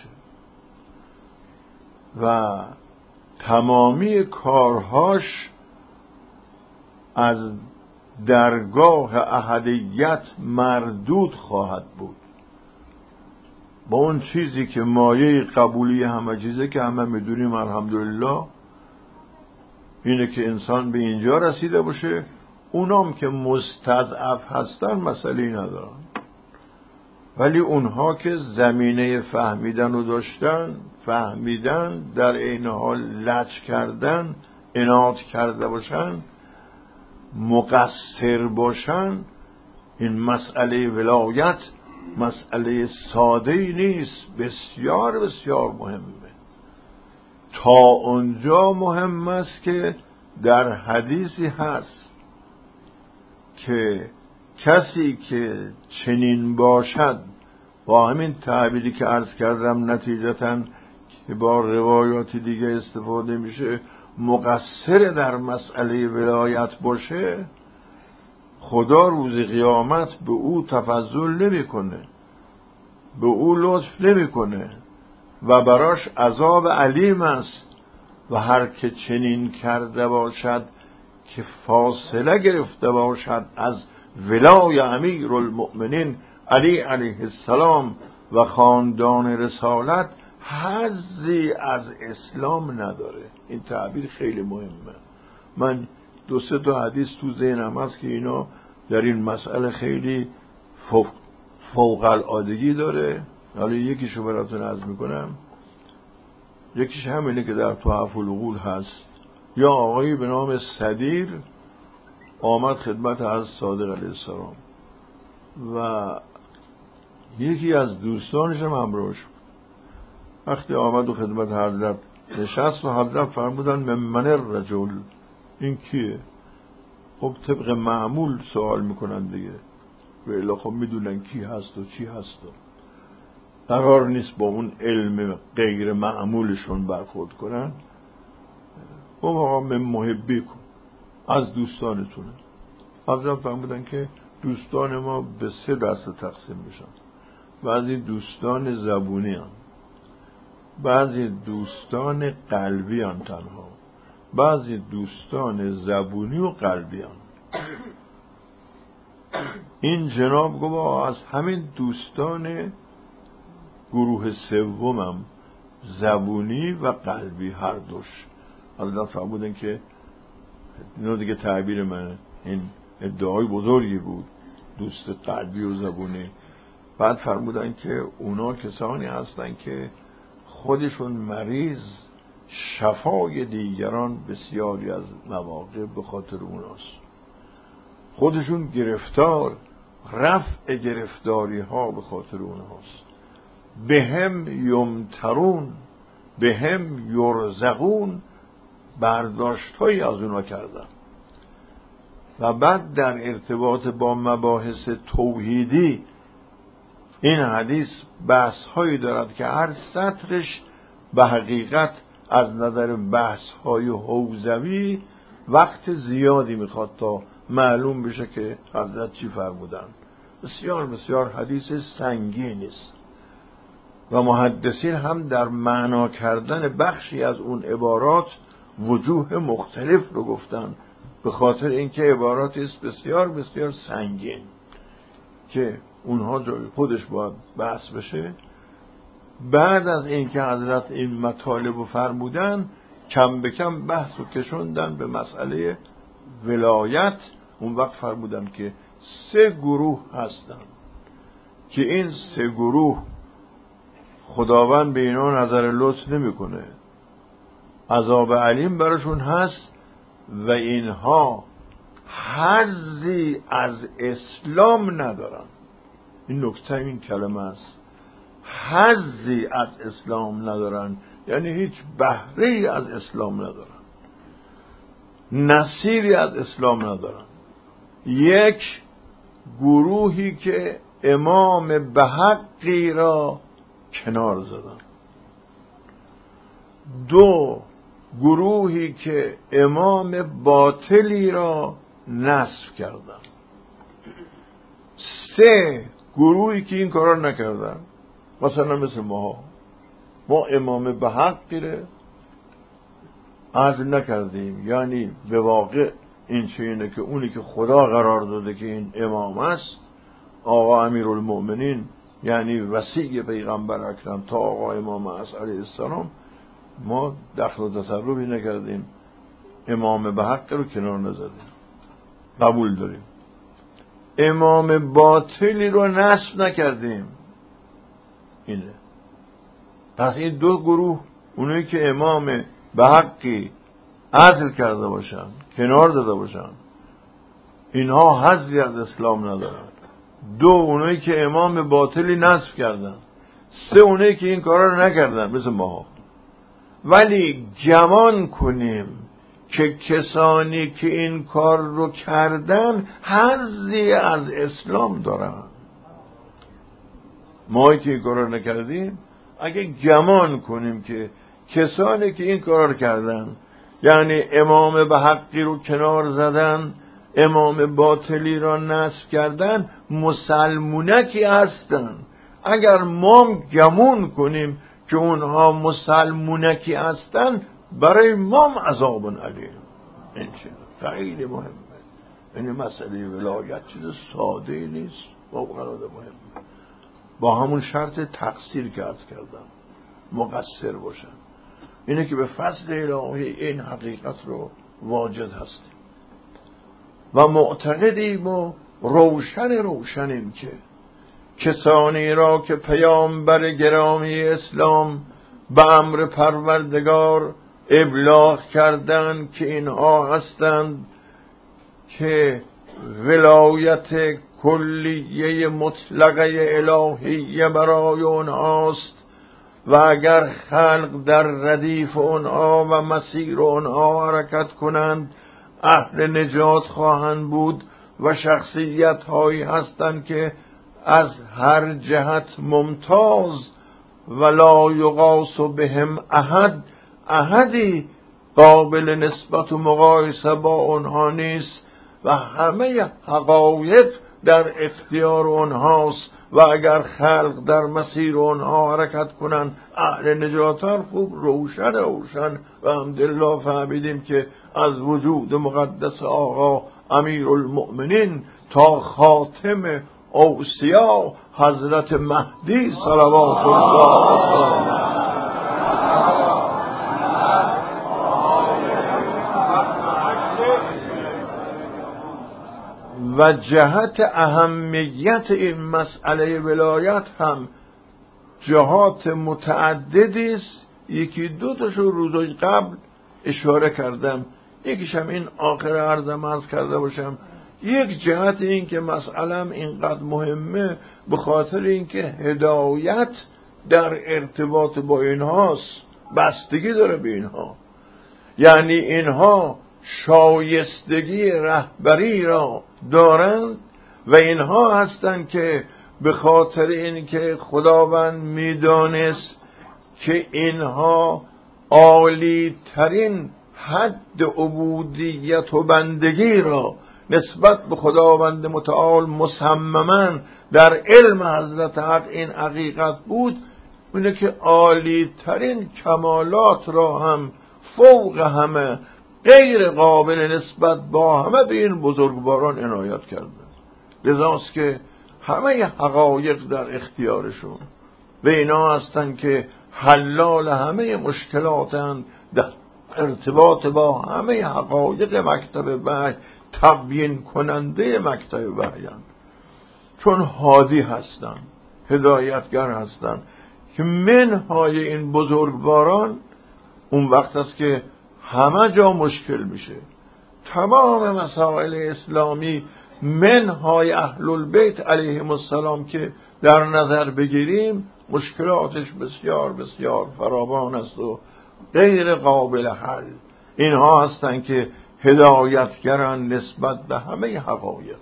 و تمامی کارهاش از درگاه احدیت مردود خواهد بود با اون چیزی که مایه قبولی همه چیزه که همه میدونیم الحمدلله اینه که انسان به اینجا رسیده باشه. اونام که مستضعف هستن مسئله ندارن ولی اونها که زمینه فهمیدن رو داشتن فهمیدن در این حال لج کردن عناد کرده باشن مقصر باشن این مسئله ولایت مسئله ساده‌ای نیست بسیار بسیار مهمه تا اونجا مهم است که در حدیثی هست که کسی که چنین باشد با همین تعبیری که عرض کردم نتیجتاً که با روایات دیگه استفاده میشه مقصر در مسئله ولایت باشه خدا روز قیامت به او تفضل نمیکنه به او لطف نمیکنه و براش عذاب علیم است و هر که چنین کرده باشد که فاصله گرفته باشد از ولای امیر المؤمنین علی علیه السلام و خاندان رسالت حظی از اسلام نداره. این تعبیر خیلی مهمه. من 2-3 تا حدیث تو ذهنم هست که اینا در این مسئله خیلی فوق العادگی داره. حالا یکیشو براتون عرض میکنم. یکیش همینه که در تحف العقول هست. یا آقایی به نام صدیر آمد خدمت حضرت صادق علیه السلام و یکی از دوستانش هم همراهش بود. وقتی آمد و خدمت حضرت نشست و حضرت فرمودن من الرجل این کیه؟ خب طبق معمول سوال میکنن دیگه و الا خب میدونن کی هست و چی هست و قرار نیست با اون علم غیر معمولشون برخورد کنن. خب آقا من محبی کن از دوستانتونه. حضرت فرمودن که دوستان ما به 3 دسته تقسیم میشن. بعضی دوستان زبونی هن، بعضی دوستان قلبی هن تنها، بعضی دوستان زبونی و قلبی هن. این جناب گفت از همین دوستان گروه سومم زبونی و قلبی هر دوش. حضرت فرمودن که اینو دیگه تعبیر منه، این ادعای بزرگی بود، دوست قلبی و زبونی. بعد فرمودن که اونا کسانی هستن که خودشون مریض، شفای دیگران بسیاری از مواقع به خاطر اوناست. خودشون گرفتار، رفع گرفتاری ها به خاطر اوناست. بهم یمترون بهم یرزقون برداشت هایی از اونا کردن. و بعد در ارتباط با مباحث توحیدی این حدیث بحث هایی دارد که هر سطرش به حقیقت از نظر بحث های حوزوی وقت زیادی میخواد تا معلوم بشه که حضرت چی فرمودن. بسیار بسیار حدیث سنگینی است و محدثین هم در معنا کردن بخشی از اون عبارات وجوه مختلف رو گفتن، به خاطر اینکه عبارات است بسیار بسیار سنگین که اونها جای خودش باید بحث بشه. بعد از اینکه حضرت این مطالب رو فرمودن، کم به کم بحث رو کشوندن به مسئله ولایت. اون وقت فرمودن که 3 گروه هستن که این 3 گروه خداوند به اینا نظر لطف نمیکنه، عذاب علیم براشون هست و اینها حظی از اسلام ندارن. این نکته این کلمه است، حظی از اسلام ندارن، یعنی هیچ بهره‌ای از اسلام ندارن، نصیری از اسلام ندارن. یک گروهی که امام بحقی را کنار زدن، 2 گروهی که امام باطلی را نصب کردن، 3 گروهی که این کارا نکردن. مثلا مثل ما امام بحقی را عزل نکردیم، یعنی به واقع این چیه که اونی که خدا قرار داده که این امام است، آقا امیرالمؤمنین یعنی وصی پیغمبر اکرم تا آقا امام عصر علیه السلام، ما دخل و تصرفی نکردیم، امام بحق رو کنار نزدیم، قبول داریم. امام باطلی رو نصب نکردیم. اینه. پس این 2 گروه، اونایی که امام بحقی عزل کرده باشن، کنار داده باشن، اینها حظی از اسلام ندارن. 2 اونایی که امام باطلی نصب کردن. 3 اونایی که این کارا رو نکردن مثل ما. ولی گمان کنیم که کسانی که این کار رو کردن حظی از اسلام دارن. ما که این کار رو نکردیم، اگه گمان کنیم که کسانی که این کار رو کردن، یعنی امام به حقی رو کنار زدن، امام باطلی را نصب کردن، مسلمونکی هستن. اگر ما گمون کنیم که اونها مسلمونکی هستن، برای ما عذاب علیم. این چیز خیلی مهمه. این مسئله ولایت چیز ساده نیست، واقعا مهمه. با همون شرط تقصیر که عرض کردم، مقصر باشن. اینه که به فضل الهی این حقیقت رو واجد هستیم و معتقدیم و روشنیم که کسانی را که پیامبر گرامی اسلام به امر پروردگار ابلاغ کردند که اینها هستند که ولایت کلیه مطلقه الهی برای اونهاست و اگر خلق در ردیف اونها و مسیر اونها حرکت کنند اهل نجات خواهند بود و شخصیت هایی هستند که از هر جهت ممتاز و لا یقاس بهم احد، احدی قابل نسبت و مقایسه با اونها نیست و همه حقایق در اختیار اونهاست و اگر خلق در مسیر اونها حرکت کنن اهل نجاتن خوب روشن و الحمدلله فهمیدیم که از وجود مقدس آقا امیرالمؤمنین تا خاتم اوصیا حضرت مهدی صلوات الله علیه و جهت اهمیت این مسئله ولایت هم جهات متعددی است. یکی دو تاشو روزای قبل اشاره کردم، یکیش هم این آخر عرضم عرض کرده باشم. یک جهت این که مسئلم اینقدر مهمه به خاطر اینکه هدایت در ارتباط با اینهاست، بستگی داره به اینها، یعنی اینها شایستگی رهبری را دارند و اینها هستند که به خاطر اینکه خداوند میدانست که اینها عالی ترین حد عبودیت و بندگی را نسبت به خداوند متعال مصمما در علم حضرت حق این حقیقت بود، اینه که عالی ترین کمالات را هم فوق همه غیر قابل نسبت با همه به این بزرگواران عنایت کرده. لذاست که همه حقایق در اختیارشون و اینا هستن که حلال همه مشکلاتن در ارتباط با همه حقایق مکتب وحی، تبیین کننده مکتب وحی، چون هادی هستن، هدایتگر هستن که منهای این بزرگواران اون وقت است که همه جا مشکل میشه. تمام مسائل اسلامی منهای اهل البیت علیهم السلام که در نظر بگیریم مشکلاتش بسیار بسیار فراوان است و غیر قابل حل. اینها هستند که هدایتگران نسبت به همه حقایق.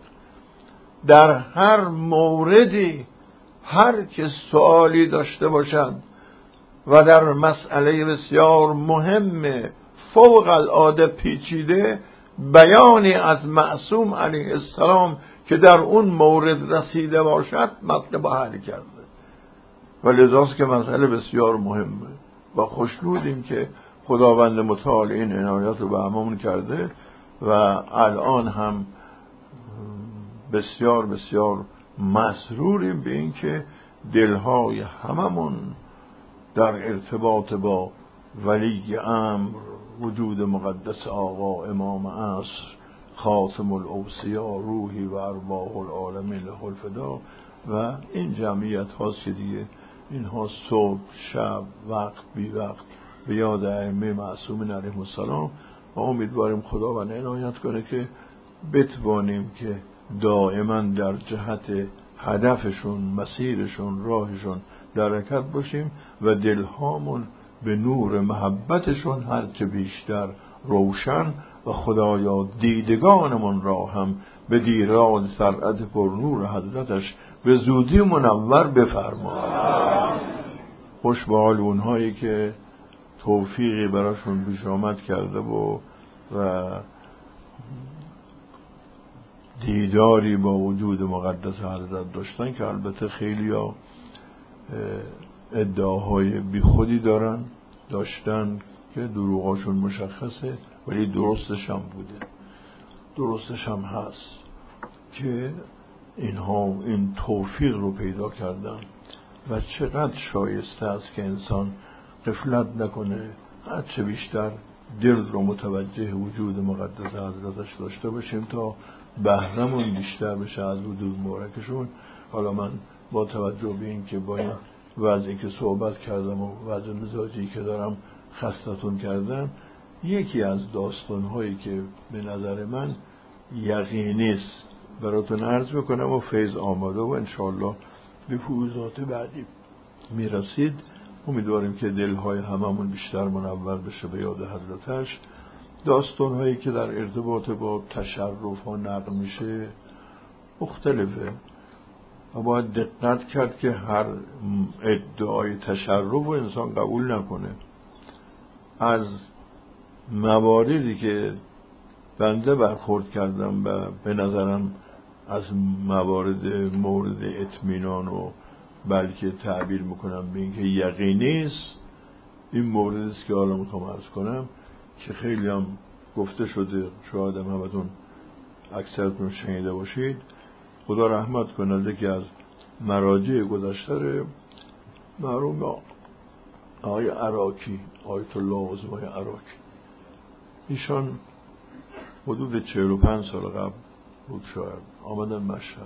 در هر موردی هر که سوالی داشته باشد و در مسئله بسیار مهم فوق العاده پیچیده بیانی از معصوم علیه السلام که در اون مورد رسیده باشد مطلب حل کرده و لذاست که مسئله بسیار مهمه و خوشنودیم که خداوند متعال این عنایت رو به هممون کرده و الان هم بسیار بسیار مسروریم به این که دلهای هممون در ارتباط با ولی امر وجود مقدس آقا امام عصر خاتم الاوصیا روحی و ارواح العالمین له الفدا و این جمعیت هاست که دیگه اینها صبح شب وقت بی وقت به یاد ائمه معصومین علیهم السلام و امیدواریم خداوند عنایت کنه که بتوانیم که دائما در جهت هدفشون، مسیرشون، راهشون در حرکت باشیم و دلهامون به نور محبتشون هرچه بیشتر روشن و خدایا دیدگانمون را هم به دیران سرعت پر نور حضرتش به زودی منور بفرما. خوش به حال اونهایی که توفیقی براشون پیش آمد کرده و دیداری با وجود مقدس حضرت داشتن که البته خیلی ها ادعاهای بی خودی داشتن که دروغاشون مشخصه ولی درستش هم بوده، درستش هم هست که اینها این توفیق رو پیدا کردن و چقدر شایسته است که انسان غفلت نکنه، هرچه بیشتر دل رو متوجه وجود مقدس حضرتش داشته باشیم تا بهرمون بیشتر بشه از وجود مبارکشون. حالا من با توجه به این که با این وضعی که صحبت کردم و وضع مزاجی که دارم خستتون کردم، یکی از داستانهایی که به نظر من یقینی است براتون عرض میکنم و فیض آماده و انشاءالله به فوزات بعدی میرسید. امیدواریم که دلهای هممون بیشتر منور بشه به یاد حضرتش. داستانهایی که در ارتباط با تشرف ها نقل میشه مختلفه و باید دقت کرد که هر ادعای تشرف رو انسان قبول نکنه. از مواردی که بنده برخورد کردم و به نظرم از مورد اطمینان و بلکه تعبیر میکنم به اینکه یقینی است، این موردی است که حالا میخوام عرض کنم که خیلی هم گفته شده، شاید هم همتون اکثرتون شنیده باشید. خدا رحمت کنه که از مراجع گذشته مرحوم آقای عراقی، آیت الله عظمای عراقی، ایشان حدود 45 سال قبل بود شاید آمدن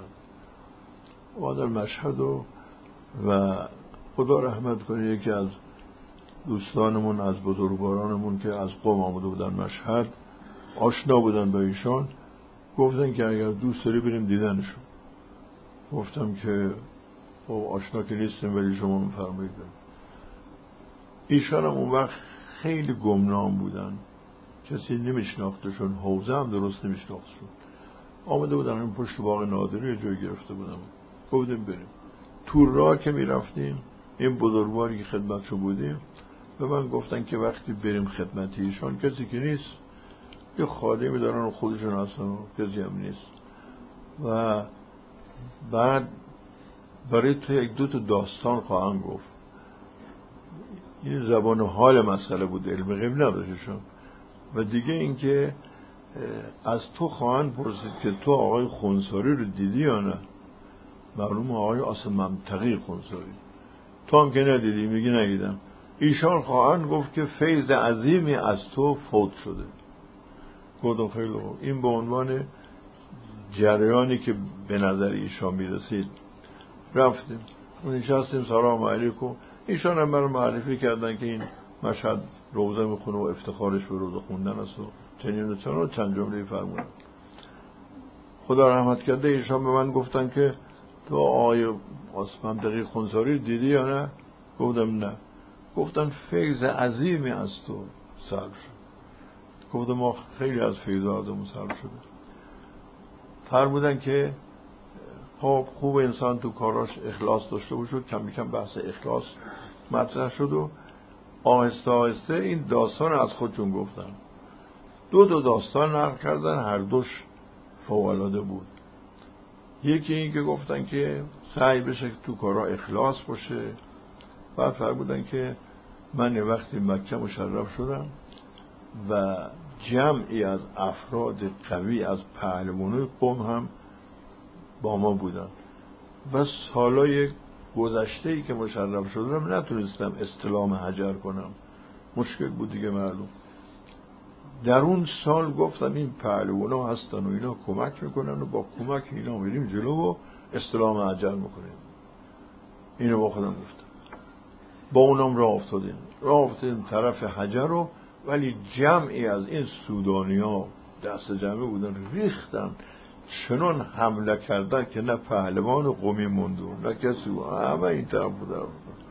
مشهد و خدا رحمت کنه یکی از دوستانمون از بزرگوارانمون که از قم آمده بودن مشهد آشنا بودن با ایشان، گفتن که اگر دوست داری بریم دیدنشون. گفتم که آشنا که نیستیم ولی شما میفرمایید. ایشان هم اون وقت خیلی گمنام بودن، کسی نمیشناختشون، حوزه هم درست نمیشناختشون. آمده بودن این پشت باغ نادری جای گرفته بودم. گفتیم بریم. تو راه که میرفتیم این بزرگواری که خدمتشو بودیم به من گفتن که وقتی بریم خدمت ایشان کسی که نیست، یه خادمی دارن و خودشون هستن و کسی هم نیست. و بعد برای تو یک دو تا داستان خواهم گفت. این زبان حال مسئله بود، علم غیب نداشتشون. و دیگه اینکه از تو خواهند پرسید که تو آقای خونساری رو دیدی یا نه. معلوم آقای آسم منطقی خونساری، تو هم که ندیدی. میگی ندیدم. ایشان خواهند گفت که فیض عظیمی از تو فوت شده. گفتم خیلی خوب. این به عنوان جریانی که به نظر ایشان میرسید رفتیم و نشستیم سلام علیکم. ایشان هم برای معرفی کردن که این مشهد روزه میخونه و افتخارش به روزه خوندن است و چنین و چند جمله فرمودن. خدا رحمت کرده ایشان به من گفتن که تو آقای منطقی خونساری دیدی یا نه؟ گفتم نه. گفتن فیض عظیمی از تو سلب شد. گفتم ما خیلی از فیضاتمون سلب شده. فرمودن که خب خوب انسان تو کاراش اخلاص داشته باشه. کم کم بحث اخلاص مطرح شد و آهسته آهسته این داستان از خودشون گفتن. دو داستان نقل کردن، هر دوش فوق‌العاده بود. یکی این که گفتن که سعی بشه تو کارا اخلاص باشه. بعد فرمودن که من یه وقتی مکه مشرف شدم و جمعی از افراد قوی از پهلوانای قوم هم با ما بودن و سالای گذشته‌ای که مشرف شدم نتونستم استلام حجر کنم، مشکل بود دیگه معلوم. در اون سال گفتم این پهلوانا هستن و اینا کمک میکنن و با کمک اینا میریم جلو و استلام حجر میکنیم. اینو با خودم گفتم. با اونم راه افتادیم طرف حجر رو، ولی جمعی از این سودانی ها دست جمعی بودن، ریختن چنان حمله کردن که نه پهلوان و قومی موندون نه کسی بود، همه این طرف بودن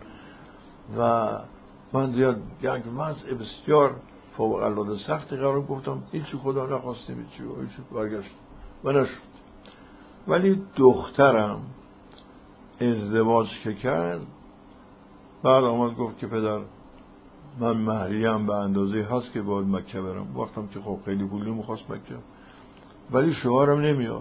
و من دیاد یک وضع بسیار فوق‌العاده سختی قرار گفتم هیچی خدا نخواستیم هیچی برگشت و نشد. ولی دخترم ازدواج که کرد بعد آمد گفت که پدر من مهریم به اندازه هست که باید مکه برم. وقتم که خب خیلی پولی میخواست مکه، ولی شوهرم نمیاد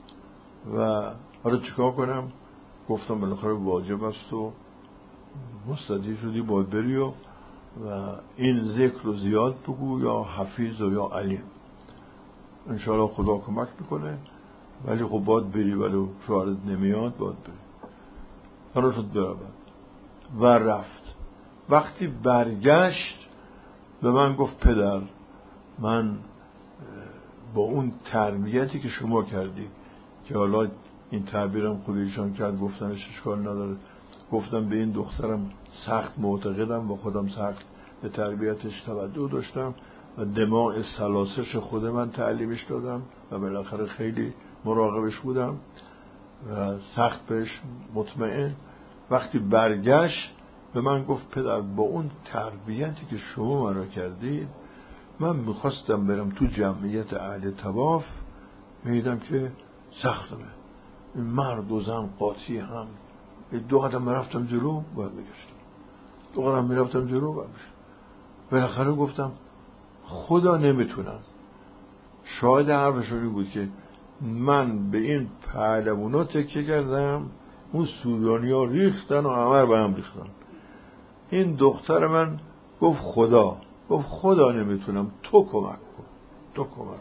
و حالا چیکار کنم؟ گفتم بالاخره واجب است و مستدی شدی باید بری و این ذکر رو زیاد بگو یا حفیظ و یا علیم، انشاءالله خدا کمک میکنه. ولی خب باید بری، ولی شوهرت نمیاد باید بری. حالا شد برم و رفت. وقتی برگشت به من گفت پدر من با اون تربیتی که شما کردی، که حالا این تعبیرم خودشان کرد گفتنش اشکال نداره، گفتم به این دخترم سخت معتقدم و خودم سخت به تربیتش توجه داشتم و دماغ سلاسش خود من تعلیمش دادم و بالاخره خیلی مراقبش بودم و سخت بهش مطمئن. وقتی برگشت به من گفت پدر با اون تربیتی که شما مرا کردید من میخواستم برم تو جمعیت اهل طواف، میدیدم که سختمه، این مرد و زن قاطی هم، دو قدم میرفتم جلو باید میگشتم، دو قدم میرفتم جلو باید میگشتم. بالاخره گفتم خدا نمیتونم. شاید حرفشون این بود که من به این پهلوونا تکیه کردم، اون سودانی ها ریختن و همه به هم ریختن. این دختر من گفت خدا نمیتونم، تو کمک کن.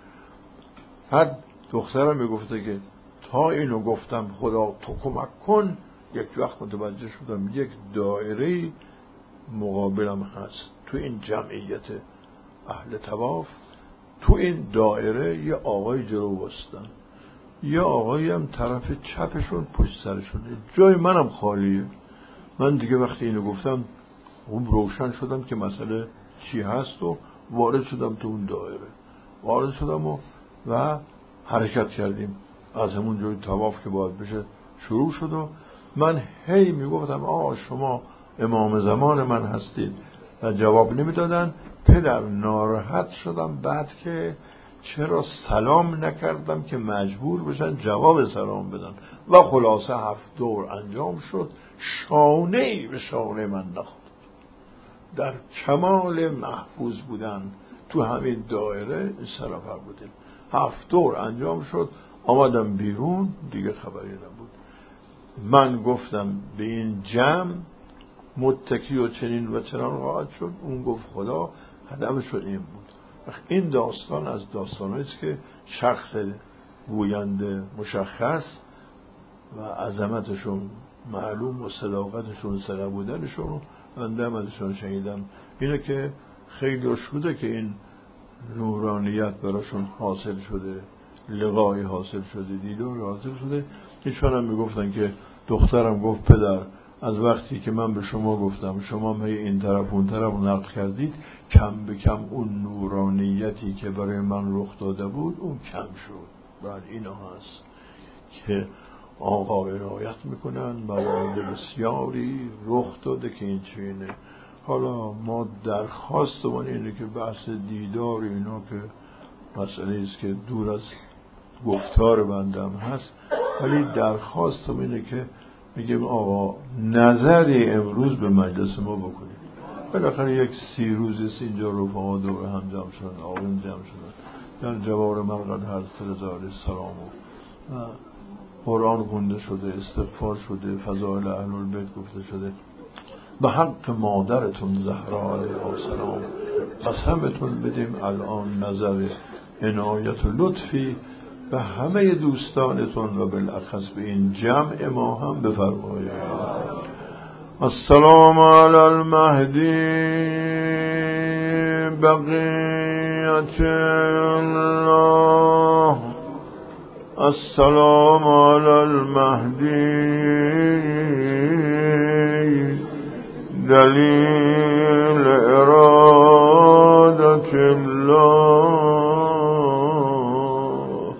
بعد دخترم میگفته که تا اینو گفتم خدا تو کمک کن، یک وقت متوجه شدم یک دایره مقابلم هست تو این جمعیت اهل طواف. تو این دایره یه آقای جلو بستن، یه آقایی هم طرف چپشون پشت سرشون، جای منم خالیه. من دیگه وقتی اینو گفتم خوب روشن شدم که مسئله چی هست و وارد شدم تو اون دایره، و حرکت کردیم از همون جای طواف که باید بشه شروع شد. و من هی میگفتم شما امام زمان من هستید و جواب نمیدادن. پدر ناراحت شدم بعد که چرا سلام نکردم که مجبور بشن جواب سلام بدن. و خلاصه 7 دور انجام شد، شانه‌ای به شانه من نخورد. در کمال محفوظ بودن تو همین دایره این سرافر بودیم. 7 دور انجام شد، آمدم بیرون، دیگه خبری نبود. من گفتم به این جمع متکی و چنین و چنان خواهد شد. اون گفت خدا، هدفشون این بود. این داستان از داستانایی است که شخص گوینده مشخص و عظمتشون معلوم و صداقتشون صدا بودنشون من ازشون شنیدم. اینه که خیلی شده که این نورانیت براشون حاصل شده، لقای حاصل شده، دیدار حاصل شده. ایشون هم میگفتن که دخترم گفت پدر از وقتی که من به شما گفتم شما می این طرف اون طرف نقل کردید، کم به کم اون نورانیتی که برای من رخ داده بود اون کم شد. بعد اینا هست که آقا عنایت میکنن، موارد بسیاری رخ داده که این چینه. حالا ما درخواستمون اینه که بحث دیدار اینا که مسئله است که دور از گفتار بندم هست، ولی درخواستم اینه که میگم آقا نظری امروز به مجلس ما بکنید. بالاخره یک 30 روزی است اینجا رفقا دور هم جمع شدن، آقایون جمع شدن در جوار مرقد حضرت رضا علیه السلام و قرآن خونده شده، استغفار شده، فضائل اهل البیت گفته شده. به حق مادرتون زهرا علیه السلام قسمتون بدیم الان نظر عنایت و لطفی به همه دوستانتون و بالاخص به این جمع ما هم بفرمایید. السلام علی المهدی بقیت الله. السلام علی المهدی دلیل ارادت الله.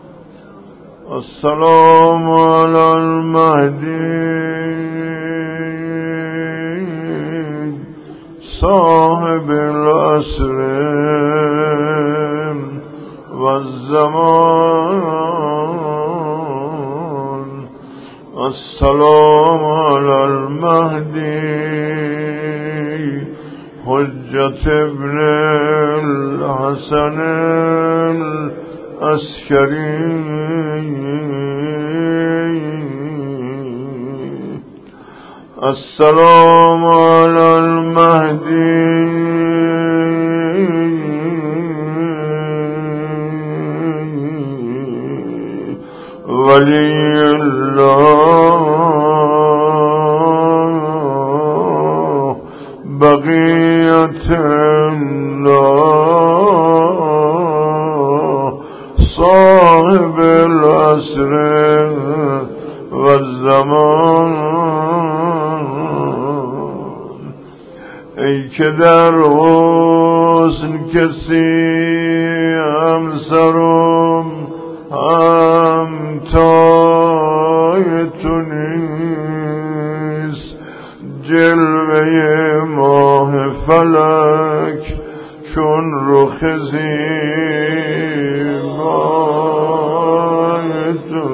السلام علی المهدی صاحب العصر والزمان. السلام علی المهدی حجت ابن الحسن العسکری. السلام علی المهدی ولی الله بقیت الله صاحب العصر والزمان. ای که در حسن کسی همسرم همتای تو نیست، جلوه ماه فلک چون رخ زیبای تو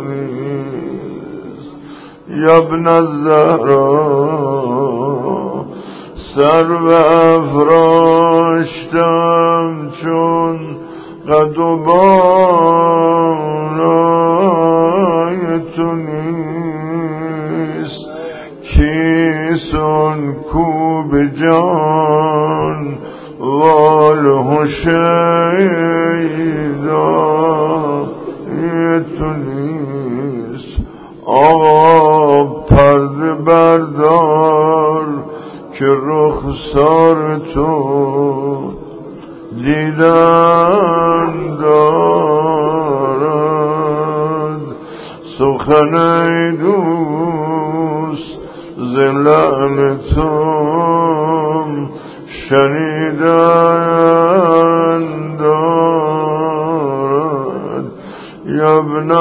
نیست. یا ابن الزهرا سر افراشتم چون قد و بالای تو نیست، کیسون کو به جان واله شیدای تو نیست. آقا پرده بردار که رخسار تو دیدن دارد. سخن ای دوست ز لعل تو شنیدن دارد. یا ابن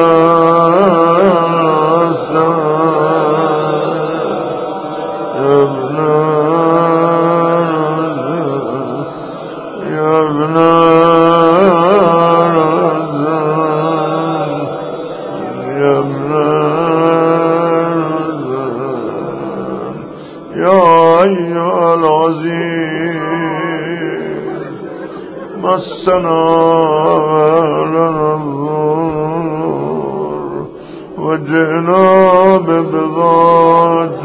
مسنا لنا الضر وجئنا ببضاعة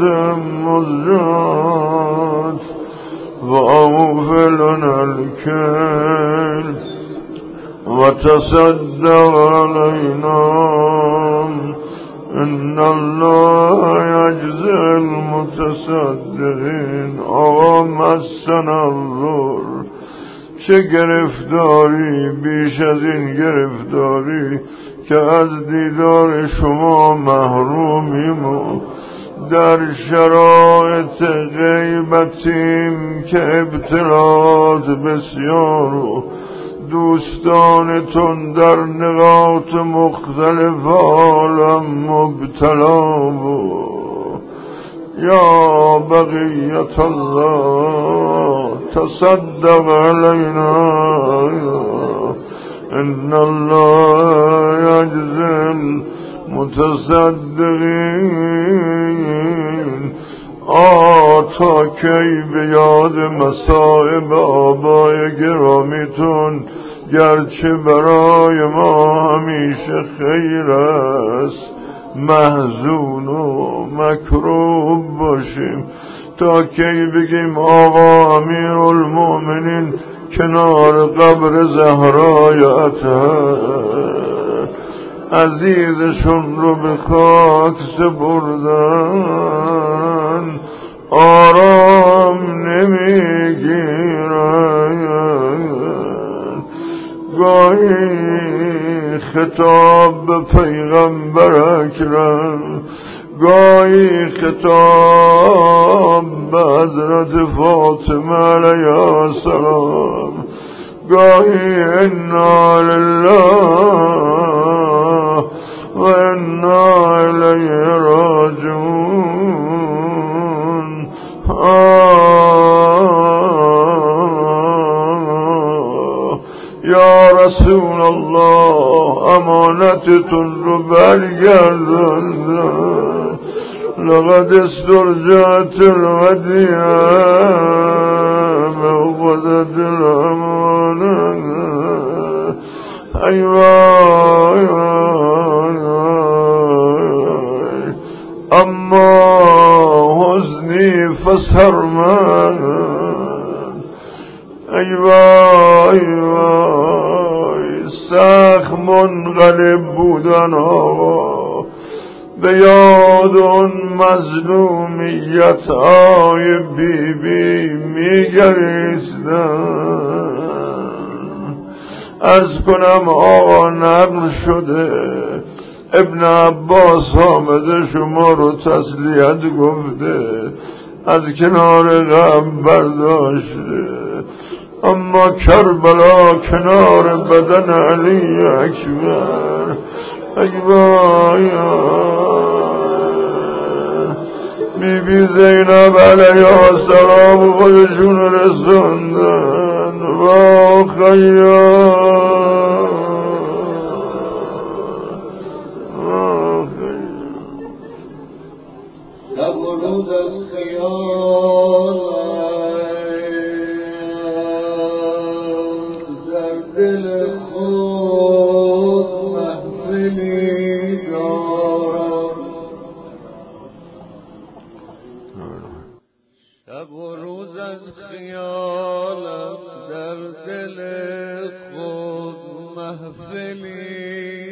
مزجاة فأوفِ لنا الكيل وتصدق علينا إن الله يجزي المتصدقين. آقا مسنا الضر، چه گرفتاری بیش از این گرفتاری که از دیدار شما محرومیم و در شرایط غیبتیم که ابتلاات بسیار و دوستانتون در نقاط مختلف عالم مبتلا بود. یا بقیت الله تصدق علینا ان الله یجزی المتصدقین. تا کی به یاد مصائب آبای گرامیتون گرچه برای ما همیشه خیر است محزون و مکروب باشیم. تا کی بگیم آقا امیر المؤمنین کنار قبر زهرای اطهر عزیزشون رو به خاک سپردن، آرام نمیگیرن. گاهی خطاب به پیغمبر اکرم، گاهی خطاب به حضرت فاطمه علیه السلام، گاهی انا لله و انا الیه راجعون. یا رسول الله امانتتون رو برگرداندن، لقد استرجعت الودیعه موقدت الامانه. ای وای اما حزنی فسرمن. ای وای سخت منقلب بودن آقا به یاد اون مظلومیت های بی بی میگریستن. عرض کنم آقا نقل شده ابن عباس آمده شما رو تسلیت گفته، از کنار غم برداشته، اما کربلا کنار بدن علی اکبر. ای وای بی بی زینب علیه السلام خودشون رسوندن و خیام و روز از خیالت در دل خود محفلی دارم. شب و روز از خیالت در دل خود محفلی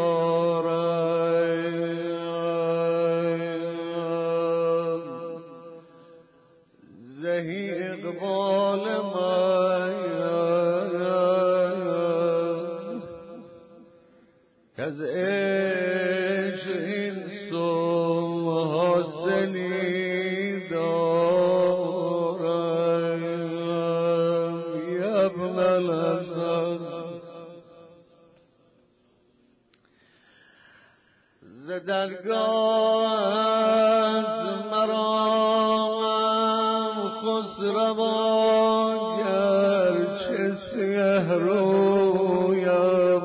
دارم. زهی اقبال من که از عشق این صبح حاصلی دارم. یا ابن الحسن ز درگاهت مرامم خسروان گرچه سیه رویم.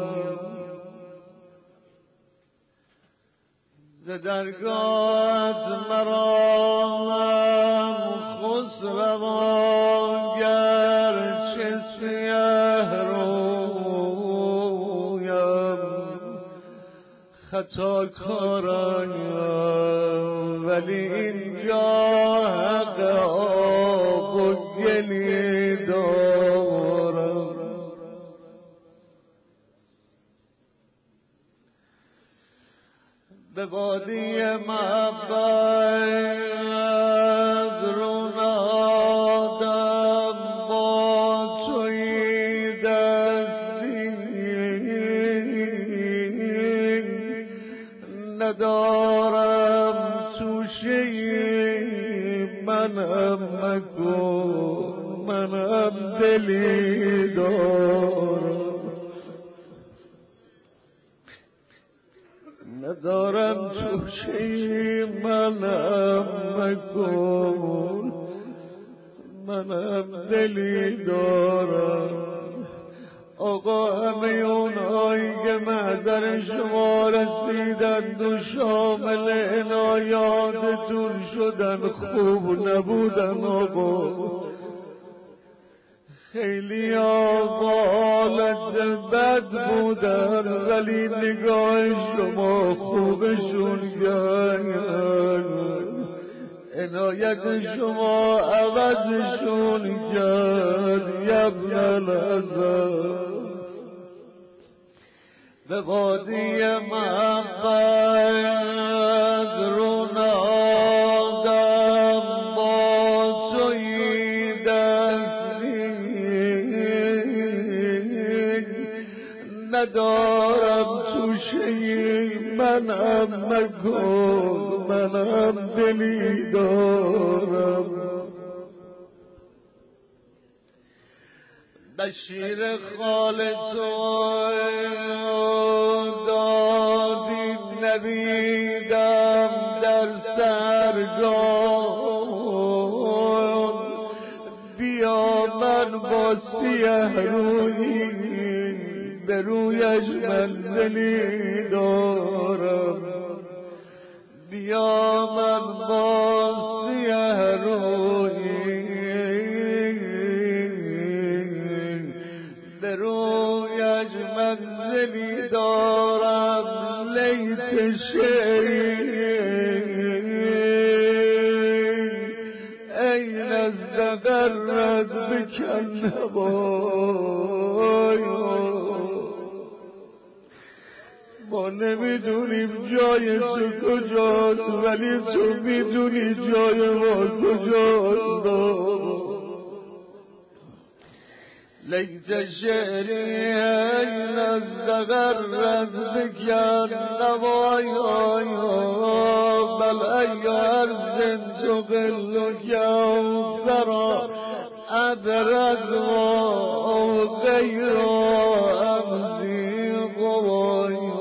ز درگاهت مرامم خسروان گرچه سیه رویم. خطا کارم ولی اینجا حق آب و گلی دارم. به وادی محبت رو نهادم با توی دستی. ندارم توشه منم مکن، منم دلی دارم. ندارم توشه منم مکن، منم دلی دارم. آقا همه اونهایی که محضر شما رسیدند و شامل عنایاتتون شدن خوب نبودن. آقا خیلی با حالت بد بودن ولی نگاه شما خوبشون کرد. عنایت شما عوضشون کرد. یا ابن الحسن به وادی محبت رو نهادم با توی دستی. ندارم توشه منم مکن، منم دلی دارم. بشیر خال تو دادی نبیدم در سرگاه. بیا من با سیه رویی به رویش منزلی دارم. بیا من با سیه رویی به رویش منزلی دارم. لیت شیرین این از زغرت بکن ما نمیدونیم جای تو کجاست ولی تو میدونی جای ما کجاست. لیت شعری این از زغرت بکن بل ای ارز تقل کوثرا ادرز و غیر امزی قوای.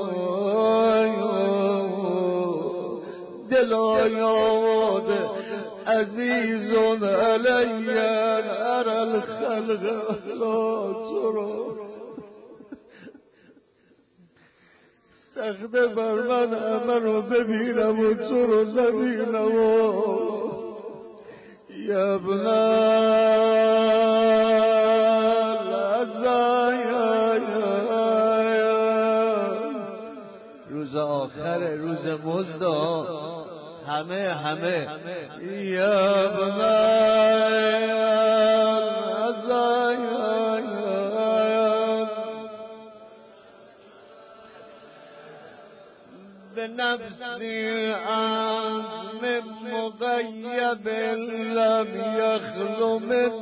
دلایات عزیز علی ارى الخلق لا ترى. سخته بر من همه رو ببینم و تو رو نبینم و یا ابن روز آخر روز مزد همه یا ابن بنفسی عزم مغیب لم یخلو من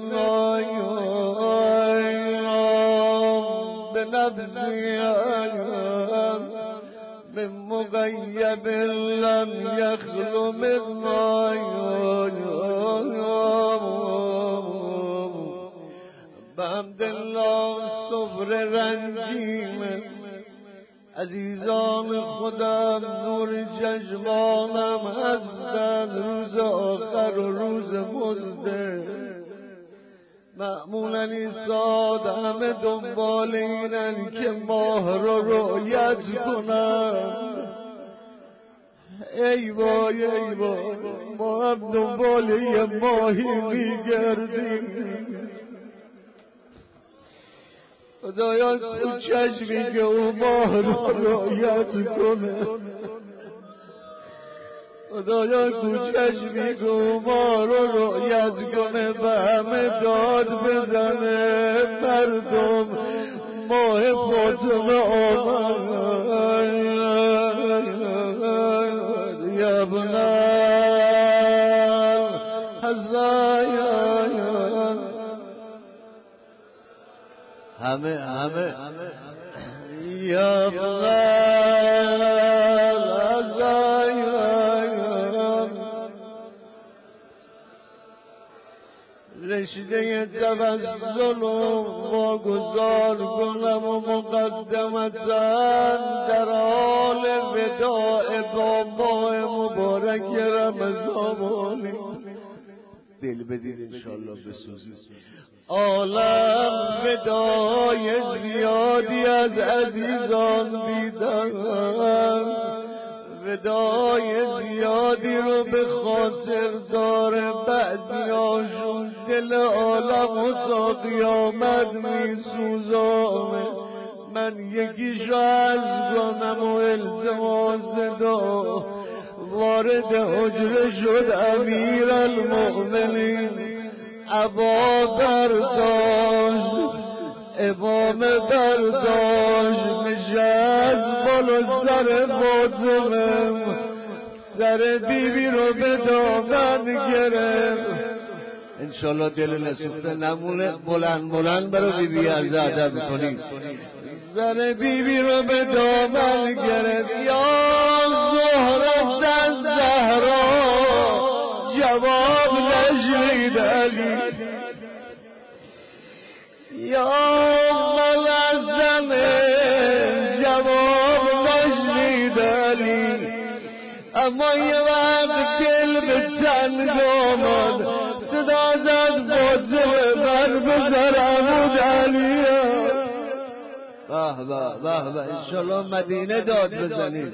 بنفسی عزم مغیب لم یخلو من بحمد الله صبر رنجیم عزیزان خودم نور چشمانم هستن روز آخر و روز مزده معمولا این ساعت همه دنبال اینن که ماه رو رؤیت کنن ای وای ما هم دنبال یه ماهی میگردیم خدایا تو چشمی که او ماه رو رعایت کنه خدایا تو چشمی که او ماه رو رعایت کنه و همه داد بزنه مردم ماه فاطمه آمد یا ابن الحزایا همه یا ابن الحزایا رشته توسل و واگذار کنم و مقدمتا در حال وداع با ماه مبارک رمضان دل بدید انشاءالله بسوزید عالم ودای زیادی از عزیزان دیدن ودای زیادی رو به خاطر داره بعضیاشون دل عالم و تا قیامت میسوزانه من یکیشو از کنم و التماس دعا وارد حجره شد امیر المؤمنین عبا برداشت امام برداشت نشست بالا سر فاطمه سر بیبی رو به دامن گرفت انشالله دل نسوخته نمونه بلند برای بیبی عرض ادب کنید سر بیبی رو به دامن گرفت یا زهرة زهرا جواب نشنید علی یا ملزم جواب نشنید علی اما یه وقت گل به تنگ آمد صدا زد فاطمه بر بزرمود علی به انشالله مدینه داد بزنید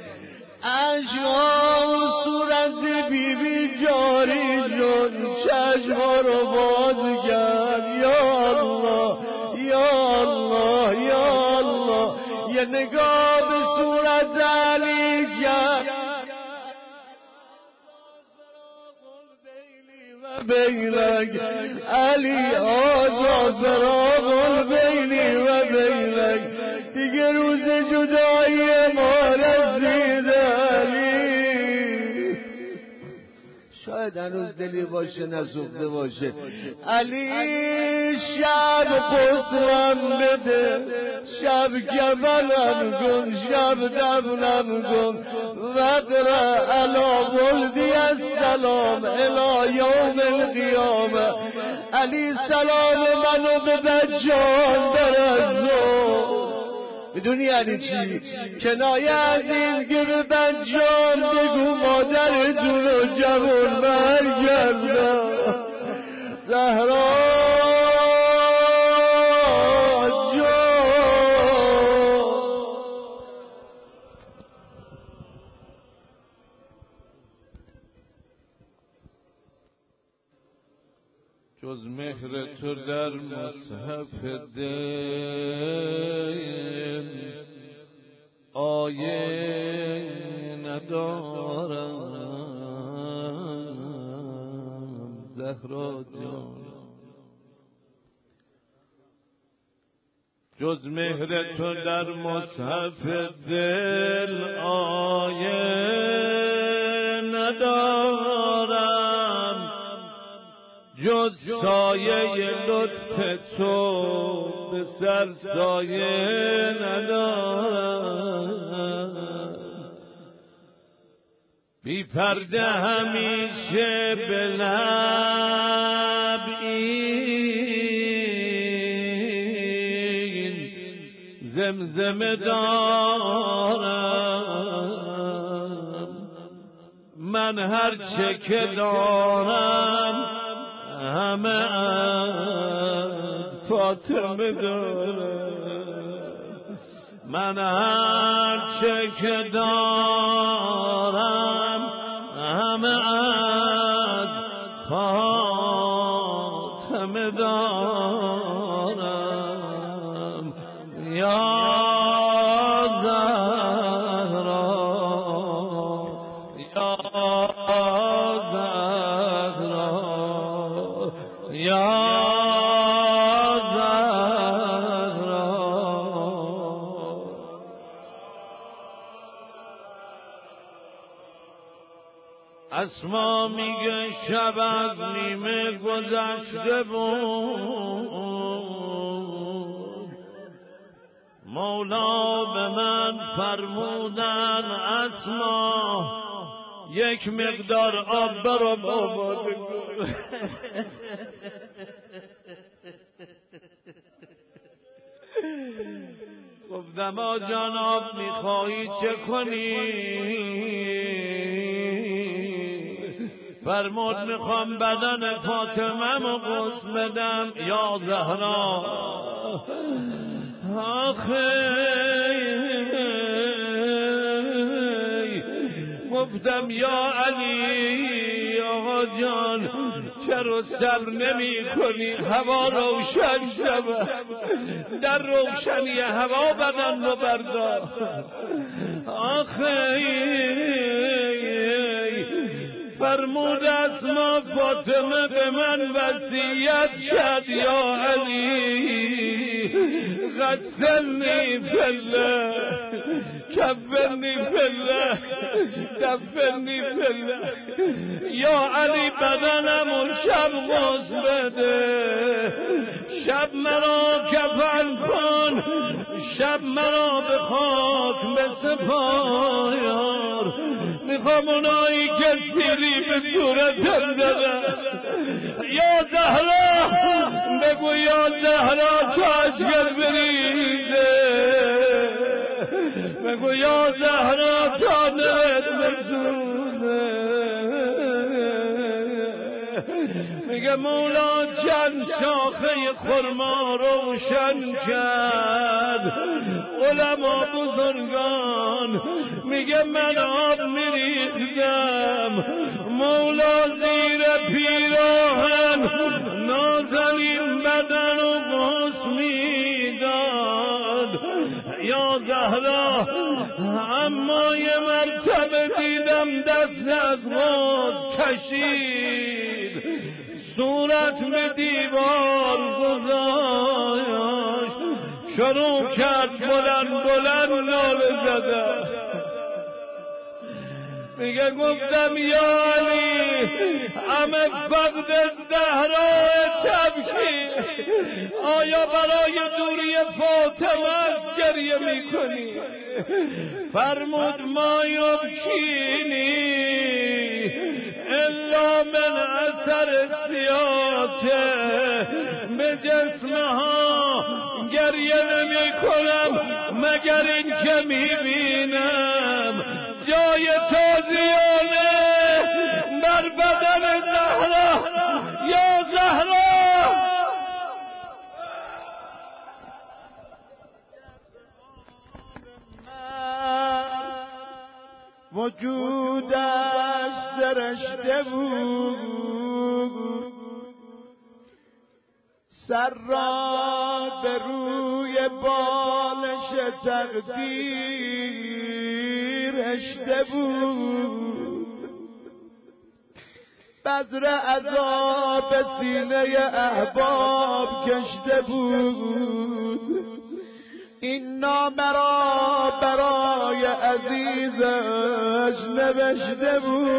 اشعار صورت بیبی جاری شد چشما رو باز کرد یا الله یه نگاه به صورت علی کرد بینک علی آزاد فراق بینی و بینک دیگه روز جدایی ما رسید علی شاید هنوز دلی باشه نسوخته باشه علی شب قسلم بده شب کفنم کن شب دفنم کن وقرا علا ولدی السلام الی یوم القیامه علی سلام منو به بچه‌ان برسون میدونی یعنی چی؟ کنایه از این که به بچه‌ان بگو مادرتون رو جوان برگردم زهرا جان جز مهر تو در مصحف دل آیه ندارم زهرا جان، جز مهر تو در مصحف دل آیه ندارم، جز سایه لطف تو به سر سایه ندارم، بی پرده همیشه به لب این زمزمه دارم، من هر چه که دارم همه از فاطمه دارم، من هر چه که دارم همه از فاطمه دارم. یا زهرا یا زهرا یا زهرا. اسما میگه شب از نیمه گذشته بود، مولا به من فرمودن اسما یک مقدار آب برو بابا گفتم آ جناب میخوایی چه کنی؟ فرمود میخوام بدن فاطمه‌مو غسل بدم. یا زهرا آخه گفتم یا علی آقا جان چرا صبر نمی کنی؟ هوا روشن شود، در روشنی هوا بدن رو بردار. آخه فرمود اسما فاطمه به من وصیت کرد یا علی غسلنی فله کفنی فله دفنی فله. یا علی بدنمو شب غسل بده، شب مرا کفن کن، شب مرا به خاک بسپار. میخوام اونایی که سیری به صورتم زدن. یا زهرا بگو یا زهرا تا اشکر بریزه، بگو یا زهرا تا دلت بسوزه. میگه مولا چند شاخه خرما روشن کرد، علما بزرگان میگه من آب میریختم، مولا زیر پیراهن نازنین بدن و غسل میداد. یا زهرا اما یه مرتبه دیدم دست از خود کشید، صورت به دیوار گذاشت، شروع کرد بلند بلند ناله زدن. میگه گفتم یا علی همه فقد زهرا تبکی، آیا برای دوری فاطمه گریه میکنی؟ فرمود ما یبکینی الا من اثر سیاته، به جسمها گریه نمی کنم مگر این که میبینم جای تازیانه بر بدن زهرا. یا زهرا وجودش سرشته بود، سر را به روی بالش تقدیر هشته بود، بذر عذاب سینه احباب کشته بود. این نامه را برای عزیزش نوشته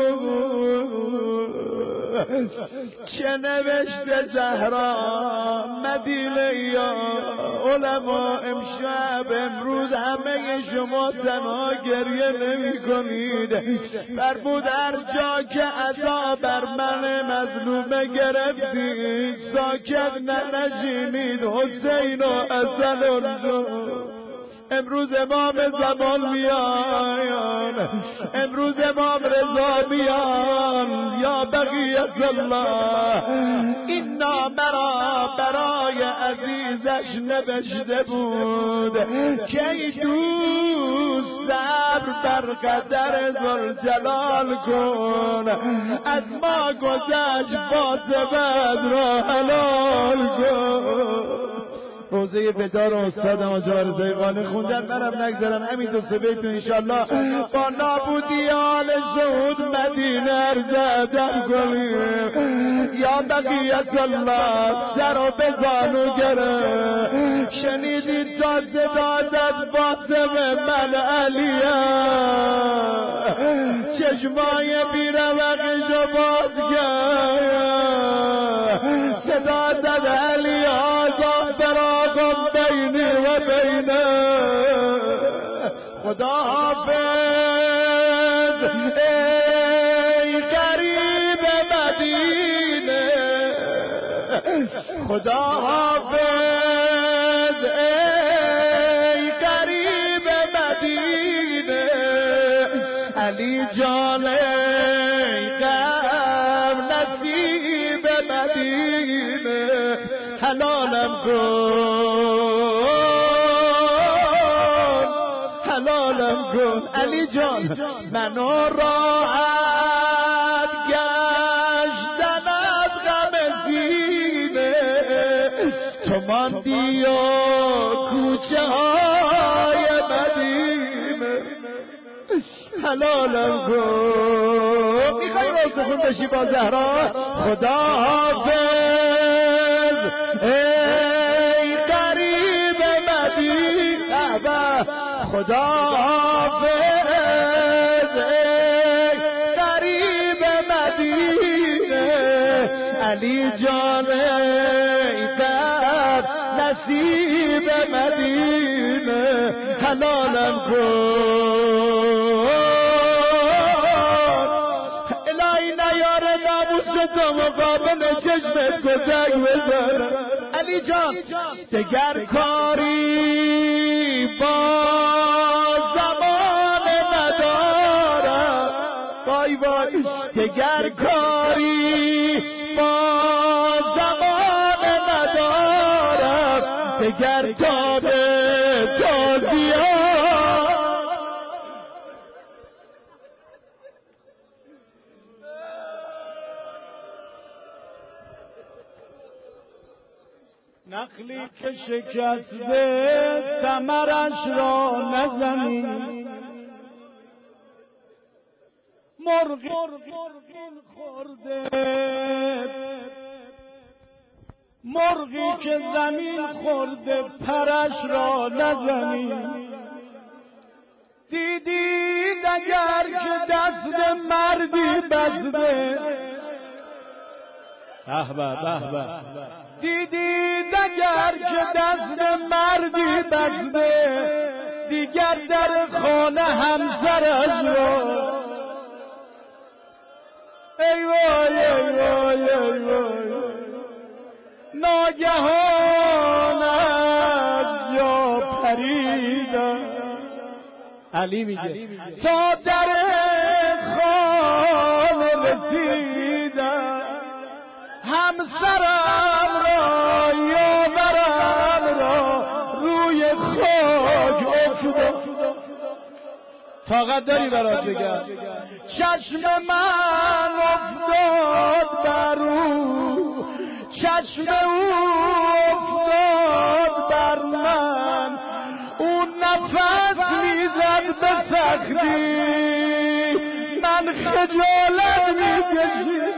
بود. چه نوشته زهرا مدینه یا علما؟ امروز همه شما تنها گریه نمی کنید، فرمود هر جا که عذاب بر من مظلومه گرفتید ساکت ننشینید، حسین و حسن اونجا. امروز امام زمان میان، امروز امام رضا میان، یا بقیت الله. این نامه را برای عزیزش نوشته بود که ای دوست صبر بر قدر ذوالجلال کن، از ما گذشت باطبت را حلال کن. روزه بدار استاد آجار زیغانه خوندن، منم نگذارم همین دو سه بیت انشالله با نابودی آل شهود مدینه زدم کنیم. یا بقیت الله سر و بزانو گره، شنیدید تا صدادت فاطمه من علیه، چشمای بیروقشو باز کرد، صدادت علیه فراغم بینی و بینه. خدا حافظ ای قریب مدینه، خدا حافظ ای قریب مدینه. علی جان ای غم نصیب مدینه، حلالم کن حلالم کن. علی جان منو راحت گشتن از غم سینه، تو ماندی و کوچه های مدینه، حلالم کن. میخوای روزخون بشی با زهرا؟ خدا حافظ ای قریب مدینه، خدا حافظ ای قریب مدینه. علی جان ای بر نصیب مدینه، حلالم کن. الهی نیاره ناموس تو مقابل چشمت کتک بزن. علی جان دگر کاری با زمان ندارم، وای وای دگر کاری با زمان ندارم، دگر تاب تازیان. نخلی که شکسته ثمرش را نزنی، مرغی خورده، مرغی که زمین خورده پرش را نزنی. دیدید اگر که دست مردی بسته، دیدید اگر که دست مردی بسته، دیگر در خانه همسرش را. ای وای ای وای ای وای، ناگهان از جا پریدم. علی میگه تا در خانه رسیدم، همسرم را یاورم را روی خاک افتاد. طاقت داری برات بگم؟ چشم من افتاد بر او، چشم او سختی من خجالت میکشم.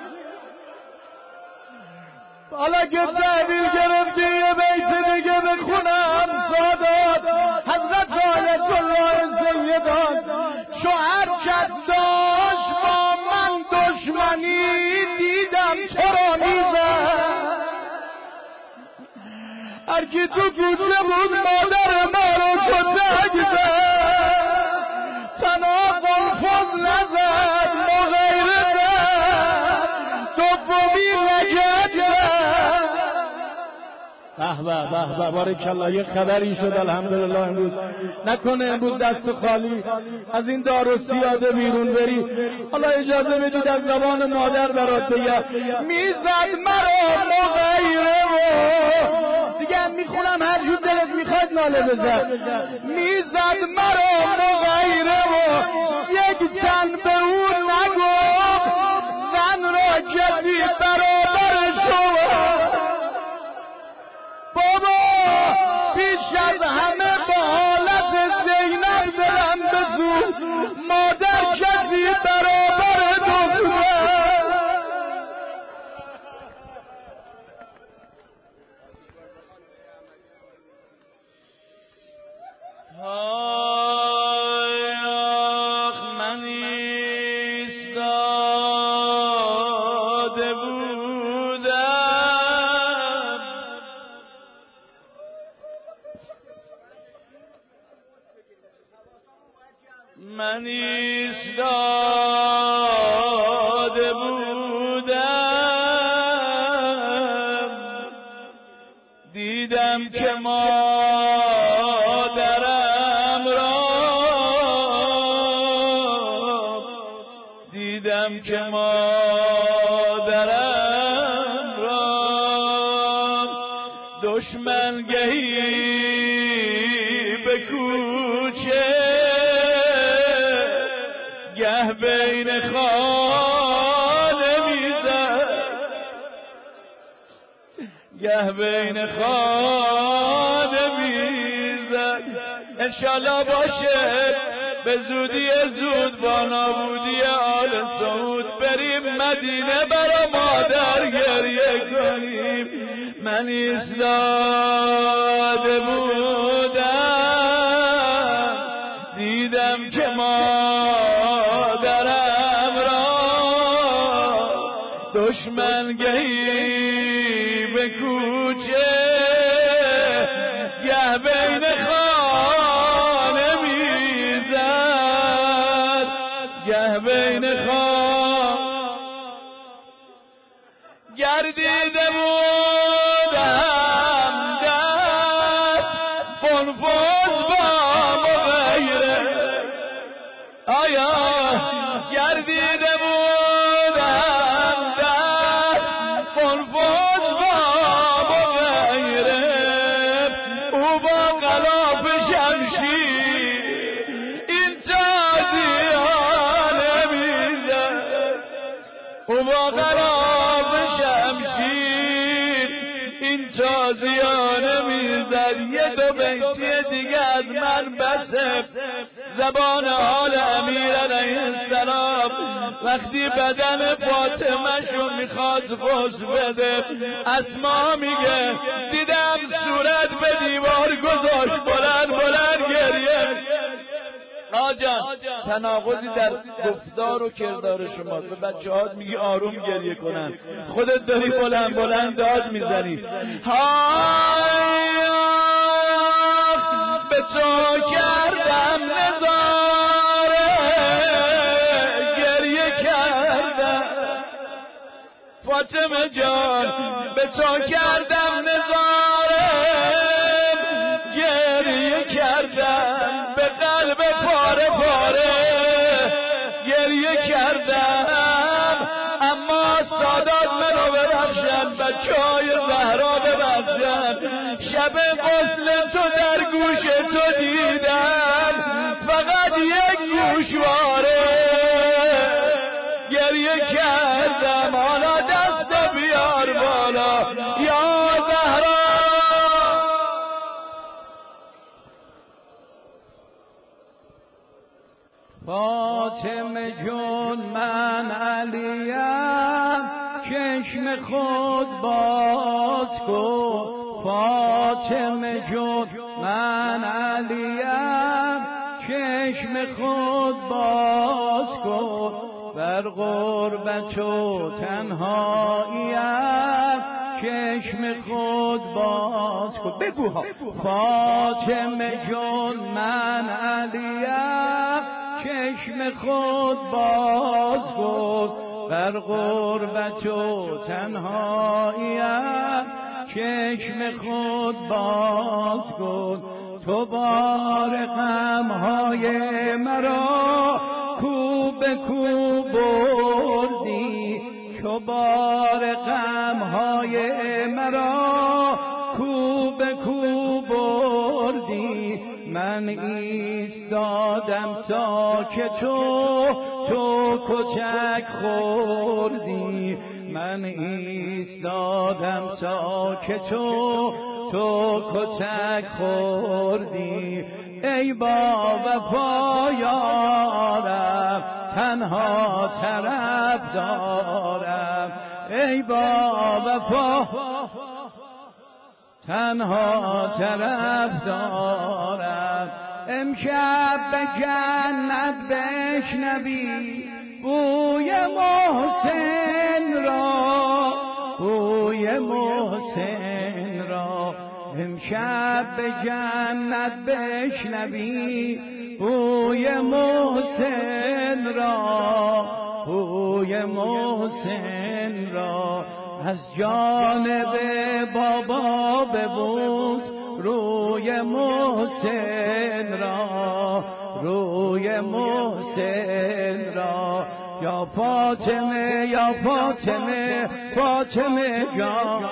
حالا که تحویل گرفتی یه بیت دیگه بخونم سادات حضرت آیت الله سیدان چو هر کس داشت با من دشمنی دیدم چرا میزد. هر کی تو کوچه بود مادر ما رو کتک زد تنها قنفذ نزد ما غیره زد دومی نجد زد. به به بارکالله. یه خبری شد الحمدلله امروز. نکنه امروز دست خالی از این دار و سیاده بیرون بری. حالا اجازه بدید از زبان مادر برات بگم میزد مرا مغیره و دیگه میخونم هر جور دلت میخواد ناله بزن. میزد مرا مغیره و یک تن به اون نگفت زن را کسی برابر شما. بابا پیش از همه با حالت زینب دلم بسوز مادر کسی برابر دختر. من ایستاده بودم دیدم که مادرم را دشمنگهی به کوچه گه بین خانه میزد انشالله باشه به زودی زود با نابودی آل سعود بریم مدینه برا مادر گریه کنیم. من ایستاده بودم دیدم که مادرم را دشمنگهی به کوچه گه بین خانه میزد گردیده بودم دست فنفوز با مغیره گردیده بودم دست فنفوز با مغیره او با غلاف شمشیر این تازیانه میزد یه دو بیتی دیگه از من بسه. زبان حال امیر علیه السلام وقتی بدن فاطمه شو میخواست غسل بده اسما میگه دیدم صورت به دیوار گذاشت بلند گریه. آجان تناقضی در گفتار و کردار شماست. به بچه هات میگی آروم گریه کنن خودت داری بلند داد میزنی. به تو کردم نظاره گریه کردم فاطمه جان به تو کردم نظاره گریه کردم به قلب پاره گریه کردم اما سادات منو ببخشن بچه‌های زهرا ببخشن شب غسل تو در گوش تو دیدم فقط یک گوشواره گریه کردم حالا دست بیار بالا یا زهرا. جون من علیم چشم خود باز کن فاطمه جون من علیم چشم خود باز کن بر غربت و تنهاییم چشم خود باز کن بگو ها فاطمه جون من علیم چشم خود باز کن بر غربت و تنهاییم چشم خود باز کن تو بار غمهای مرا کو به کو بردی تو بار غمهای مرا کو به کو بردی من ایستادم ساکت تو کتک خوردی من ایستادم ساکت تو کتک خوردی ای با وفا یارم تنها طرف دارم ای با وفا تنها طرف دارم امشب به جنت بشنوی بوی محسن را بوی محسن را امشب به جنت بشنوی بوی محسن را بوی محسن را از جانب بابا ببوس روی محسن را روی محسن را یا فاطمه یا فاطمه فاطمه جان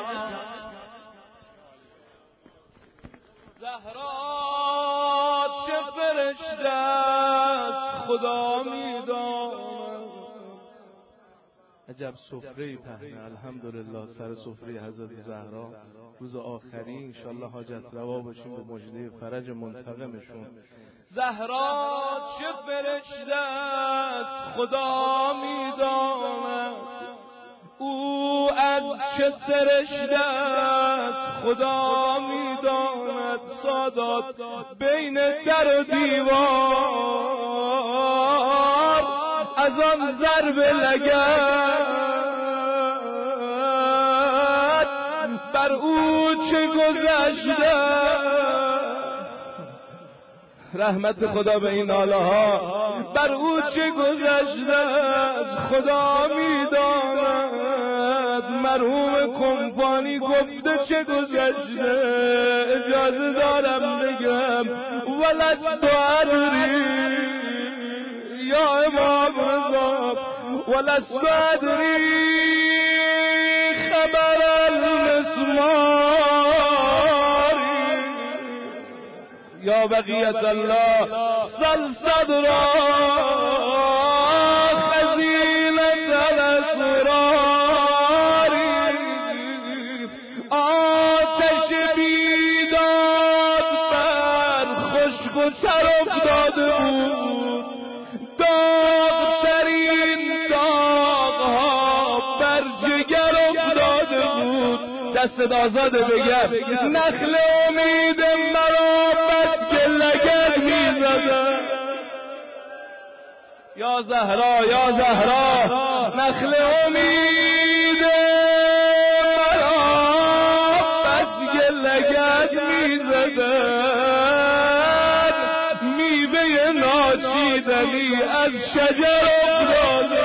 زهرا چه فرشته است خدا میداند. عجب سفره پهنه الحمدلله سر سفره حضرت زهرا روز آخری انشالله حاجت روا باشیم به مژده فرج منتقمشون. زهرا چه فرشته است خدا میداند او از چه سرشته است خدا میداند سادات بین در و دیوار از آن ضرب لگد بر او چه گذشته رحمت خدا به این ناله ها بر او چه گذشته از خدا میداند مرحوم کمپانی گفته چه گذشته اجازه دارم بگم ولست ادری یا امام رضا ولست ادری خبر المسمار یا بقیت الله سل صدرا خزینة الاسرار آتش بیداد بر خشک و تر افتاده بود داغترین داغها بر جگر افتاده بود دست آزاده بگم نخل امید مرا بس که لگد میزده یا زهرا یا زهرا نخل امید مرا بس که لگد میزده میوه ناچیدنی از شجر افتاده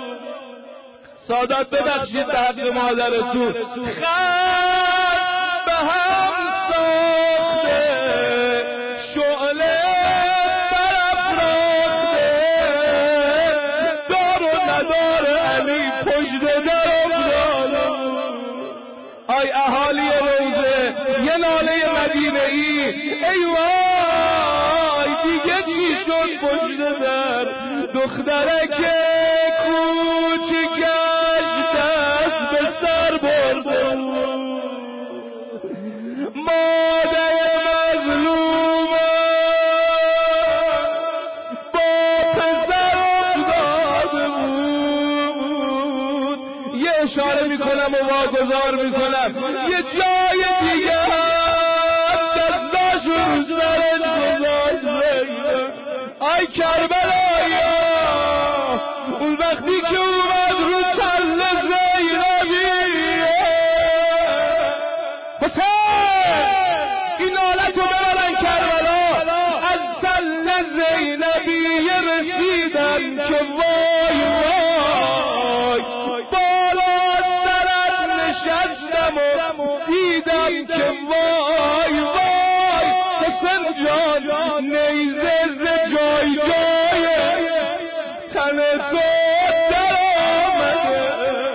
سادات ببخشید به حق مادرتون خط به هم ساخته شعله برافراخته دار و ندار علی پشت در افتاده آی اهالی روزه یه ناله مدینه ای ای وای دیگه چی شد پشت در دخترک کوچیکش دست به سر برده مادر مظلومه با پسر افتاد میکنم و واگذار میکنم یه جای دیگه دستاشو رو سرت گذاشته. آی کربلایا اون وقتی که اومد رو تل زینبی حسین این آلتو ببرن کربلا از تل زینبی رسیدن که وای وای بالا سرت نشستم و دیدم که وای وای حسین جان نیزه ز جای جای تن تو در آمده.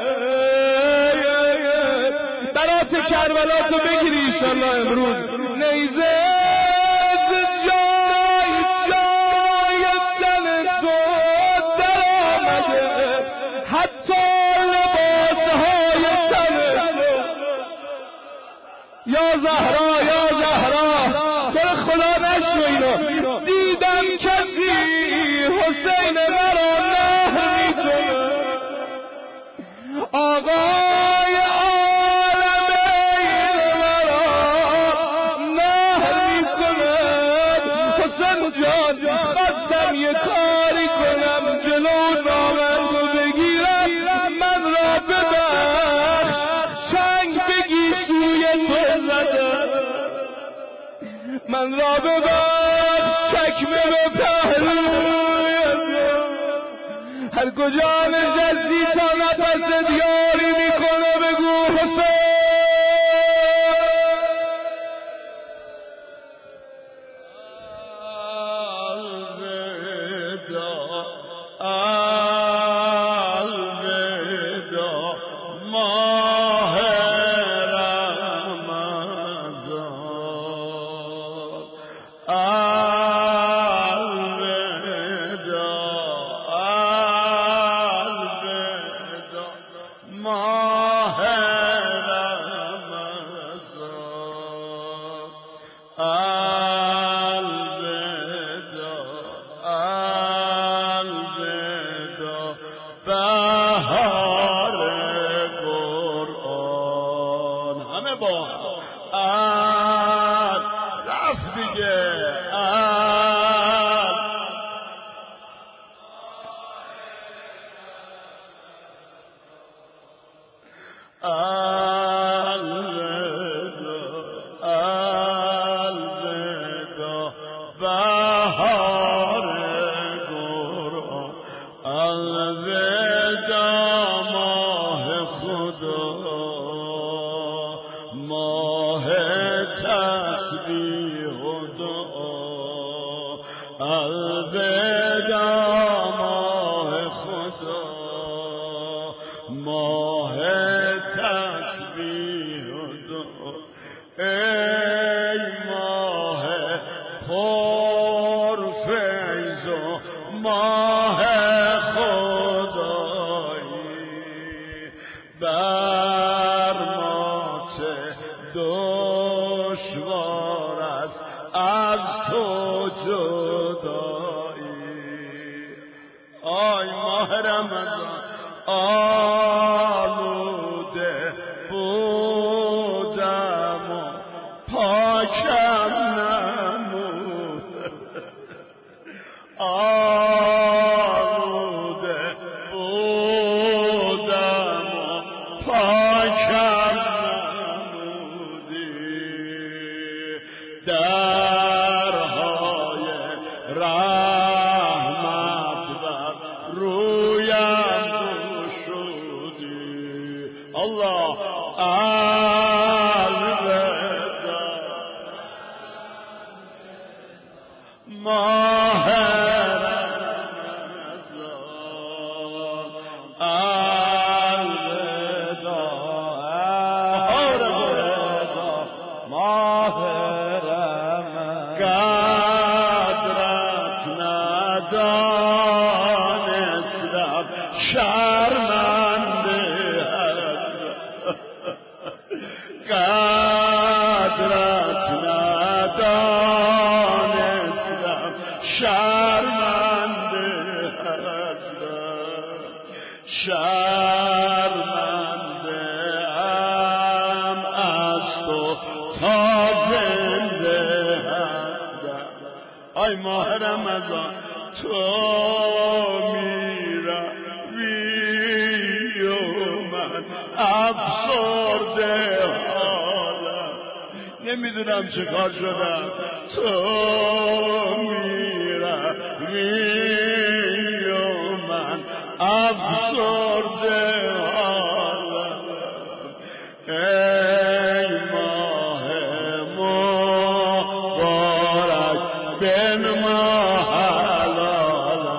برات کربلا تو بگیری ایشالله امروز نیزه ز جای جای تن تو در آمده. حتی لباسهای تن یا زهرا یا زهرا تو خدا نشو اینو دیدم کسی حسین مرا نه میکنه. آقای عالم این مرا نه میکنه. حسین جان خواستم یه کاری کنم جلو نامندو بگیرم من را ببخش چنگ بگی سوی تو زده من را ببخش چکمه به پهلوی هر کجا نشستی تا نفس دیاری میکنه بگو حسین. شرمنده تا زنده هستم. آی ماه رمضان تو میروی و من افسرده حالم، نمیدونم چه کار شدم. تو میروی و من افسرده حالم. ای ماه مبارک بن ماه حلالا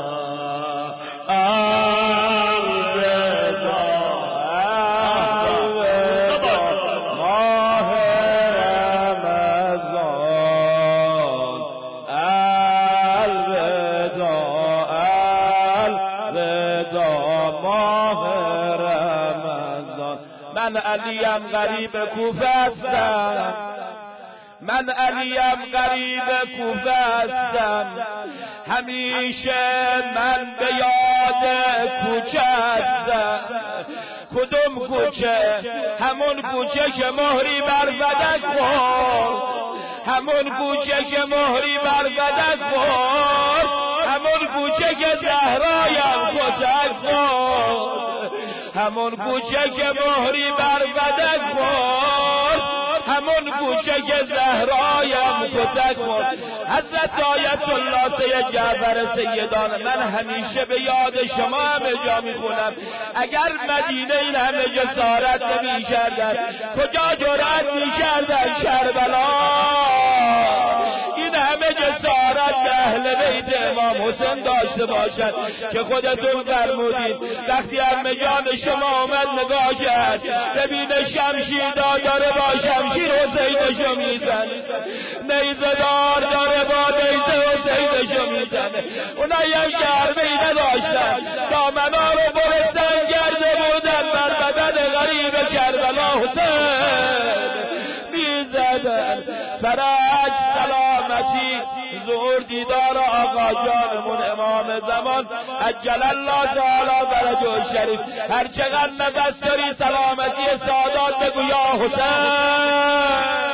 الوداع ماه رمضان الوداع الوداع ماه رمضان. من علیم غریب کوفه هستم، من علیم غریب کوفه هستم، همیشه من به یاد کوچه هستم. کدوم کوچه؟ همون کوچه که مهری بر فدک خورد، همون کوچه که مهری بر فدک خورد، همون کوچه که زهرایم کتک خورد، همون کوچه که مهری بر فدک خورد، همون کوچه که زهرایم کتک خورد. حضرت آیت الله سید جعفر سیدان، من همیشه به یاد شما همه جا میخونم. اگر مدینه این همه جسارت نمی‌کردن، کجا جرأت می‌کردن کربلا این همه جسارت اهل بیت امام حسین داشته باشد که خودتون فرمودید وقتی همه جان شما اومد نگاه کرد ببین شمشیر داره با شمشیر حسینشو میزنه، نیزه دار داره با نیزه حسینشو میزنه. اونا یک گرمه‌ای نداشتن، دامنا رو برستن گرده بودن بر بدن غریب کربلا حسین میزدن. فرج، سلامتی، ظهور، دیدار آقا جانمون امام زمان عجل الله تعالی فرجه الشریف. هر چقدر نفس داری سلامتی سادات بگو یا حسین.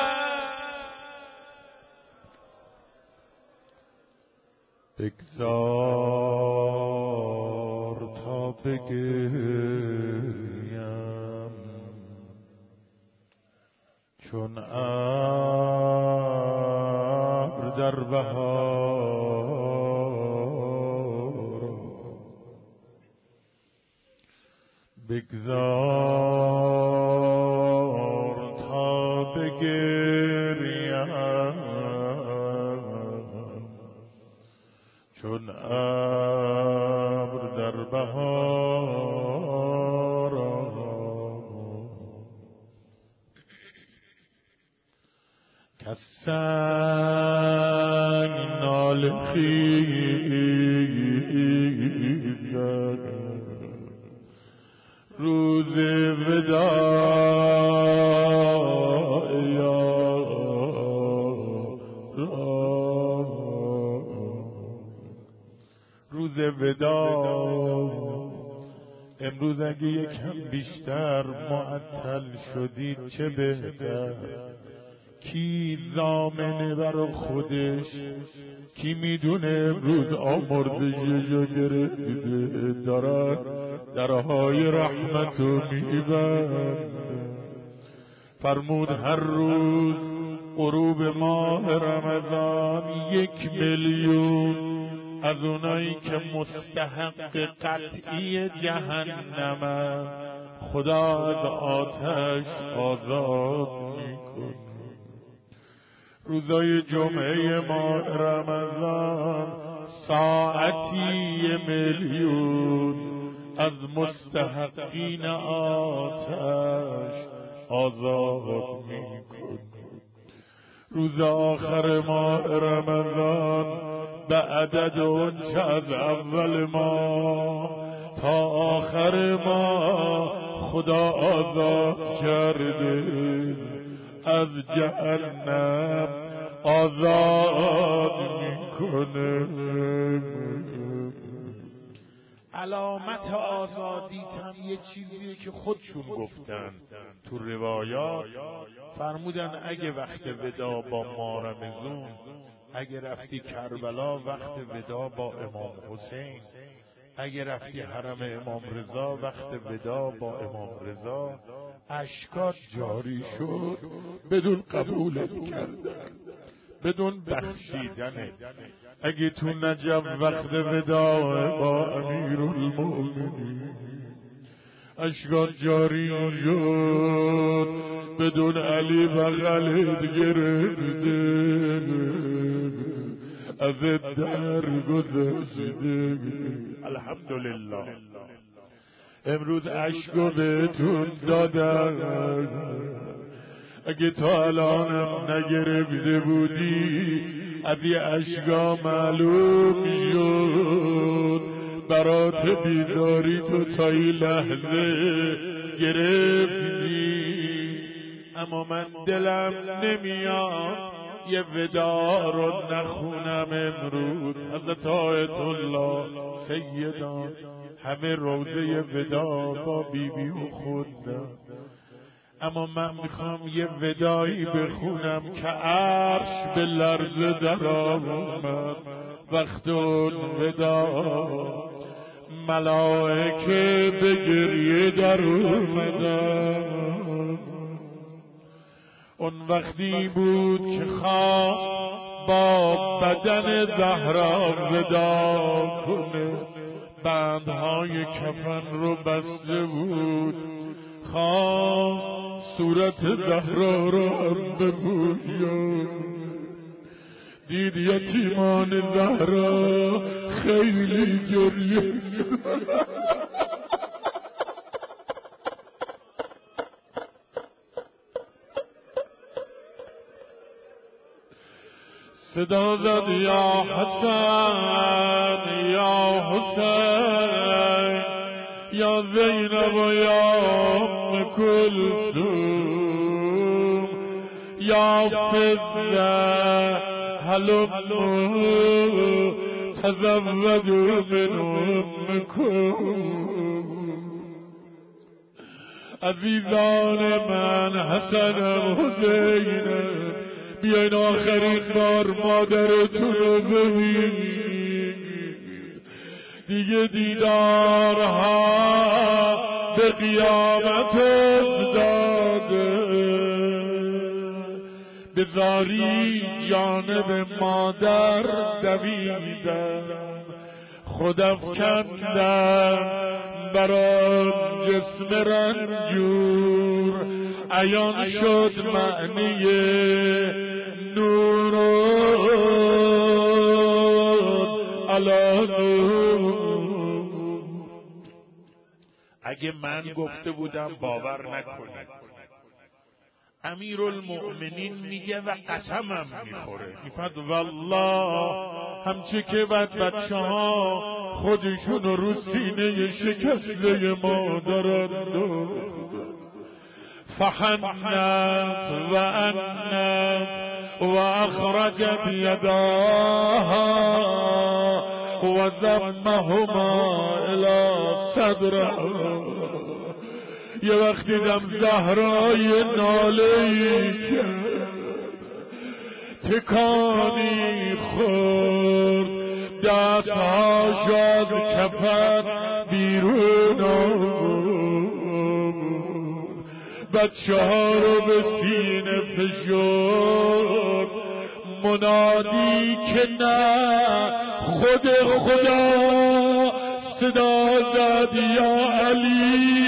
بگذار تا بگریم چون ابر در بهار، بگذار تا بگریم چون ابر در بهار، کسنگ ناله خیزد روز وداع روز وداع. امروز اگه یکم بیشتر معطل شدید چه بهتر. کی ضامنه برا خودش، کی میدونه امروز آمرزششو گرفته دارن درهای رحمتو میبند. فرمود هر روز غروب ماه رمضان 1,000,000 از اونایی که مستحق قطعی جهنمن خدا از آتش آزاد میکنه. روزای جمعه ماه رمضان ساعتی 1,000,000 از مستحقین آتش آزاد میکنه. روز آخر ماه رمضان به عدد اونچه از اول ماه تا آخر ماه خدا آزاد کرده از جهنم آزاد میکنه. علامت آزادی هم یه چیزیه که خودشون گفتن تو روایات. فرمودن اگه وقت ودا با ما رمزون، اگه رفتی کربلا وقت ودا با امام حسین، اگه رفتی حرم امام رضا وقت ودا با امام رضا، اشکات جاری شد بدون قبولت کردن، بدون بخشیدنه. اگه تو نجف وقت ودا با امیرالمومنین، اشکات جاری شد بدون علی بغلت گرفته، از در گذشته. الحمدلله امروز اشکو بهتون دادن، اگه تا الانم نگرفته بودی از یه اشکا معلوم شد برات بیزاری تو تا این لحظه گرفتی. اما من دلم نمیاد یه ودا رو نخونم امروز. حضرت آیت الله سیدان همه روزه ودا با بیبی و خوندم، اما من میخوام یه ودایی بخونم که عرش به لرزه در آمد وقت اون ودا، ملائکه به گریه در اومدن. اون وقتی بود که خواست با بدن زهرا ودا کنه، بندهای کفن رو بسته بود، خواست صورت زهرا رو هم بپوشد. دید یتیمان زهرا خیلی گریه صدا زد یا حسن یا حسین یا زینب و یا ام کلثوم یا فضه هلموا تزودوا من امکم. عزیزان من، حسن و حسین، بیاین آخرین بار مادرتون رو ببینید. دیگه دیدارها به قیامت افتاده، به زاری جانب مادر دویدم، خود افکندم بران جسم رنجور، عیان شد معنی نورون علی نور. اگه من گفته بودم باور نکنید، امیرالمؤمنین میگه و قسمم میخوره، میفرد والله همچه که بچه ها خودشون رو سینه شکسته ما دارن فحنت و انت و اخرجت یداها و ضمهما الى صدرها. یه وقت دیدم زهرای ناله‌ای کرد، تکانی خورد، دستهاش از کفن بیرون آورد، بچه ها رو به سینه فشرد، منادی که نه خود خدا صدا زد یا علی،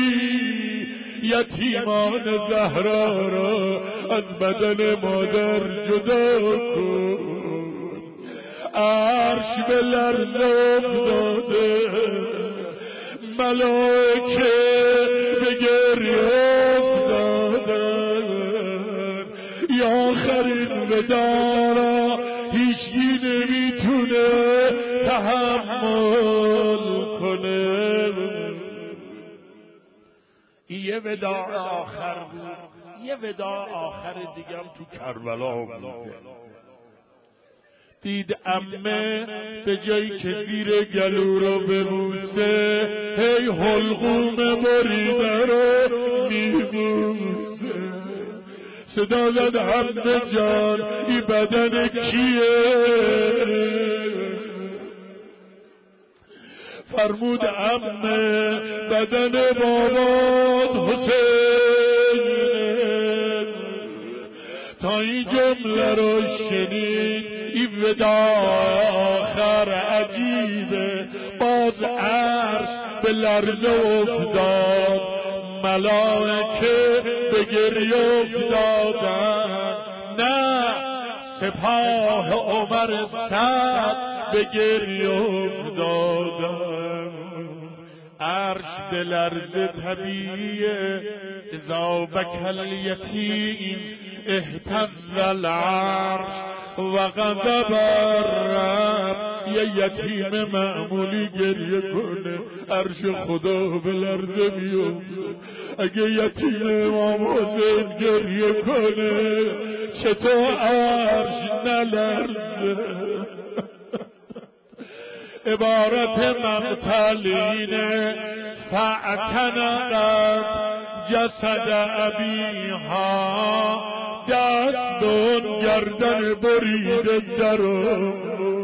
یتیمان زهرا را از بدن مادر جدا کن. عرش به لرزه افتاده، ملائکه به گریه افتادن. یا آخرین ودا را هیچکی نمیتونه تحمل کنه. یه وداع آخر بود، یه وداع آخر دیگه هم تو کربلا بوده. دید عمه به جایی که زیر گلو رو ببوسه هی حلقوم بریده رو میبوسه. صدا زد عمه جان این بدن کیه؟ فرمود عمه بدن بابات حسین. تا این جمله رو شنید این وداع آخر عجیبه، باز عرش به لرزه افتاد، ملائکه به گریه افتادن. نه سپاه عمر سعد به گریه افتادن. عرش به لرزه طبیعیه. اذا بکى الیتیم اهتز العرش و غضب الرب. یه یتیم معمولی گریه کنه عرش خدا به لرزه میفته. اگه یتیم امام حسین گریه کنه چطور عرش نلرزه؟ عبارت مقتلینه فاعتنقت جسد ابیها، دست دون گردن بریده درو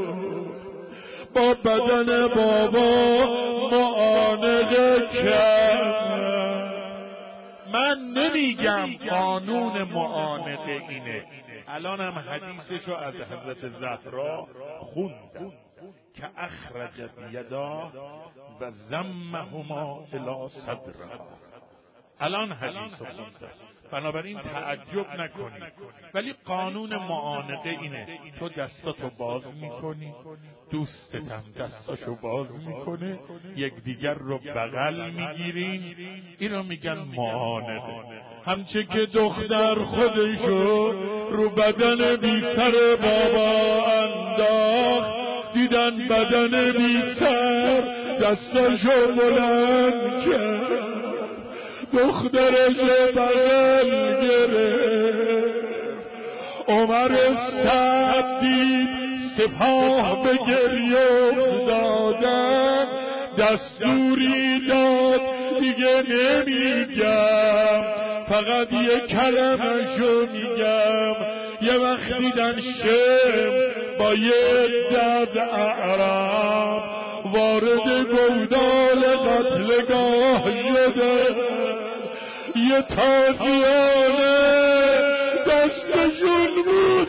با بدن بابا معانقه کرد. من نمیگم قانون معانقه اینه، الانم حدیثشو از حضرت زهرا خوندم که اخرجت یدا و زمهما الی صدرها. الان حدیثو خوندم، بنابراین تعجب نکنید. ولی قانون معانقه اینه، تو دستاتو باز میکنی، دوستتم دستاشو باز میکنه، یکدیگر رو بغل میگیرین، اینو میگن معانقه. همچه که دختر خودشو رو بدن بی سر بابا انداخت، دیدن بدن بی سر دستاشو بلند کرد، دخترش بغل گرفت. عمر سعد دید سپاه به گریه افتادن، دستوری داد دیگه نمیگم، فقط یه کلمشو میگم. یه وقت دیدن شم با یه دد اعراب وارد گودال قتلگاه شده، یه تازیانه دستشون بود.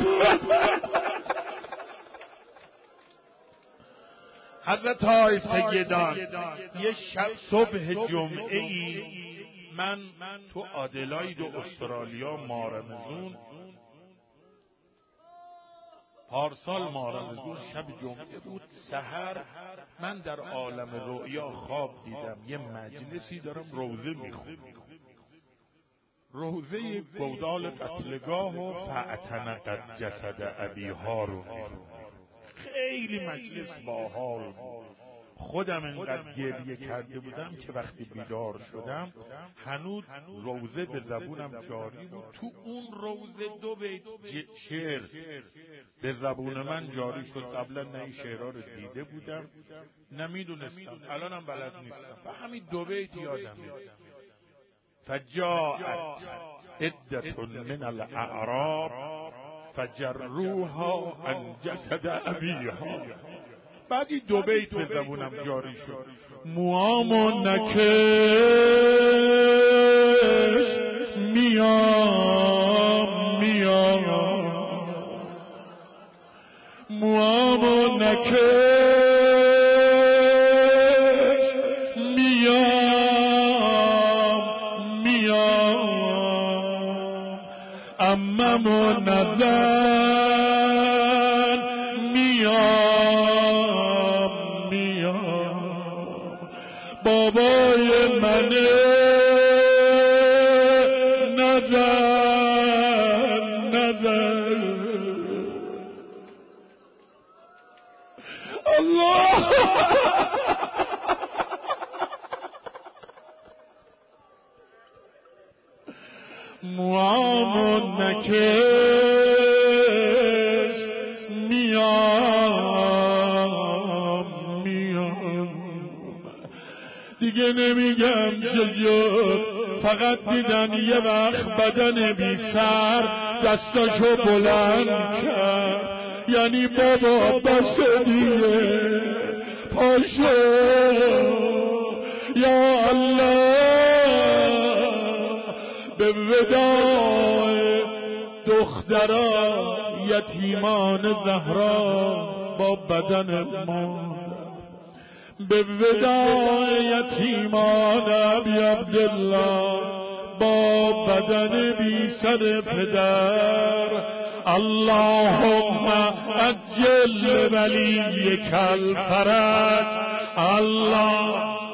حضرت های سیدان، یه شب صبح جمعه ای من تو آدلاید و استرالیا مارمزون، پارسال مارمزون شب جمعه بود، سحر من در عالم رؤیا خواب دیدم یه مجلسی دارم روزه میخونم، روزه گودال قتلگاه و فاعتنقت جسد ابیها رو میخونم. خیلی مجلس باحال بود. خودم انقدر گریه کرده بودم که وقتی بیدار شدم هنوز روزه به زبونم جاری بود. تو اون روزه 2 بیت شعر به زبون من جاری شد. قبلا نه این شعرها رو دیده بودم نمیدونستم، الانم بلد نیستم، و همین 2 بیت یادم میاد. فجاءت عدة من الاعراب فجروها عن جسد ابیها. بعدی 2 بیت به زبونم جاری شد. موامو نکش میام موامو نکش میام اممو نزن میام بابای منه نزن الله. موامو نکش میام دیگه نمیگم چه شد، فقط دیدن یه وقت بدن بی سر دستاشو بلند کرد، یعنی بابا بس دیگه، پاشو یا الله به وداع دخترا یتیمان زهرا با بدن ما، به وداع یتیمان ابی عبدالله با بدن بی سر پدر. اللهم عجل ولیک الفرج. الله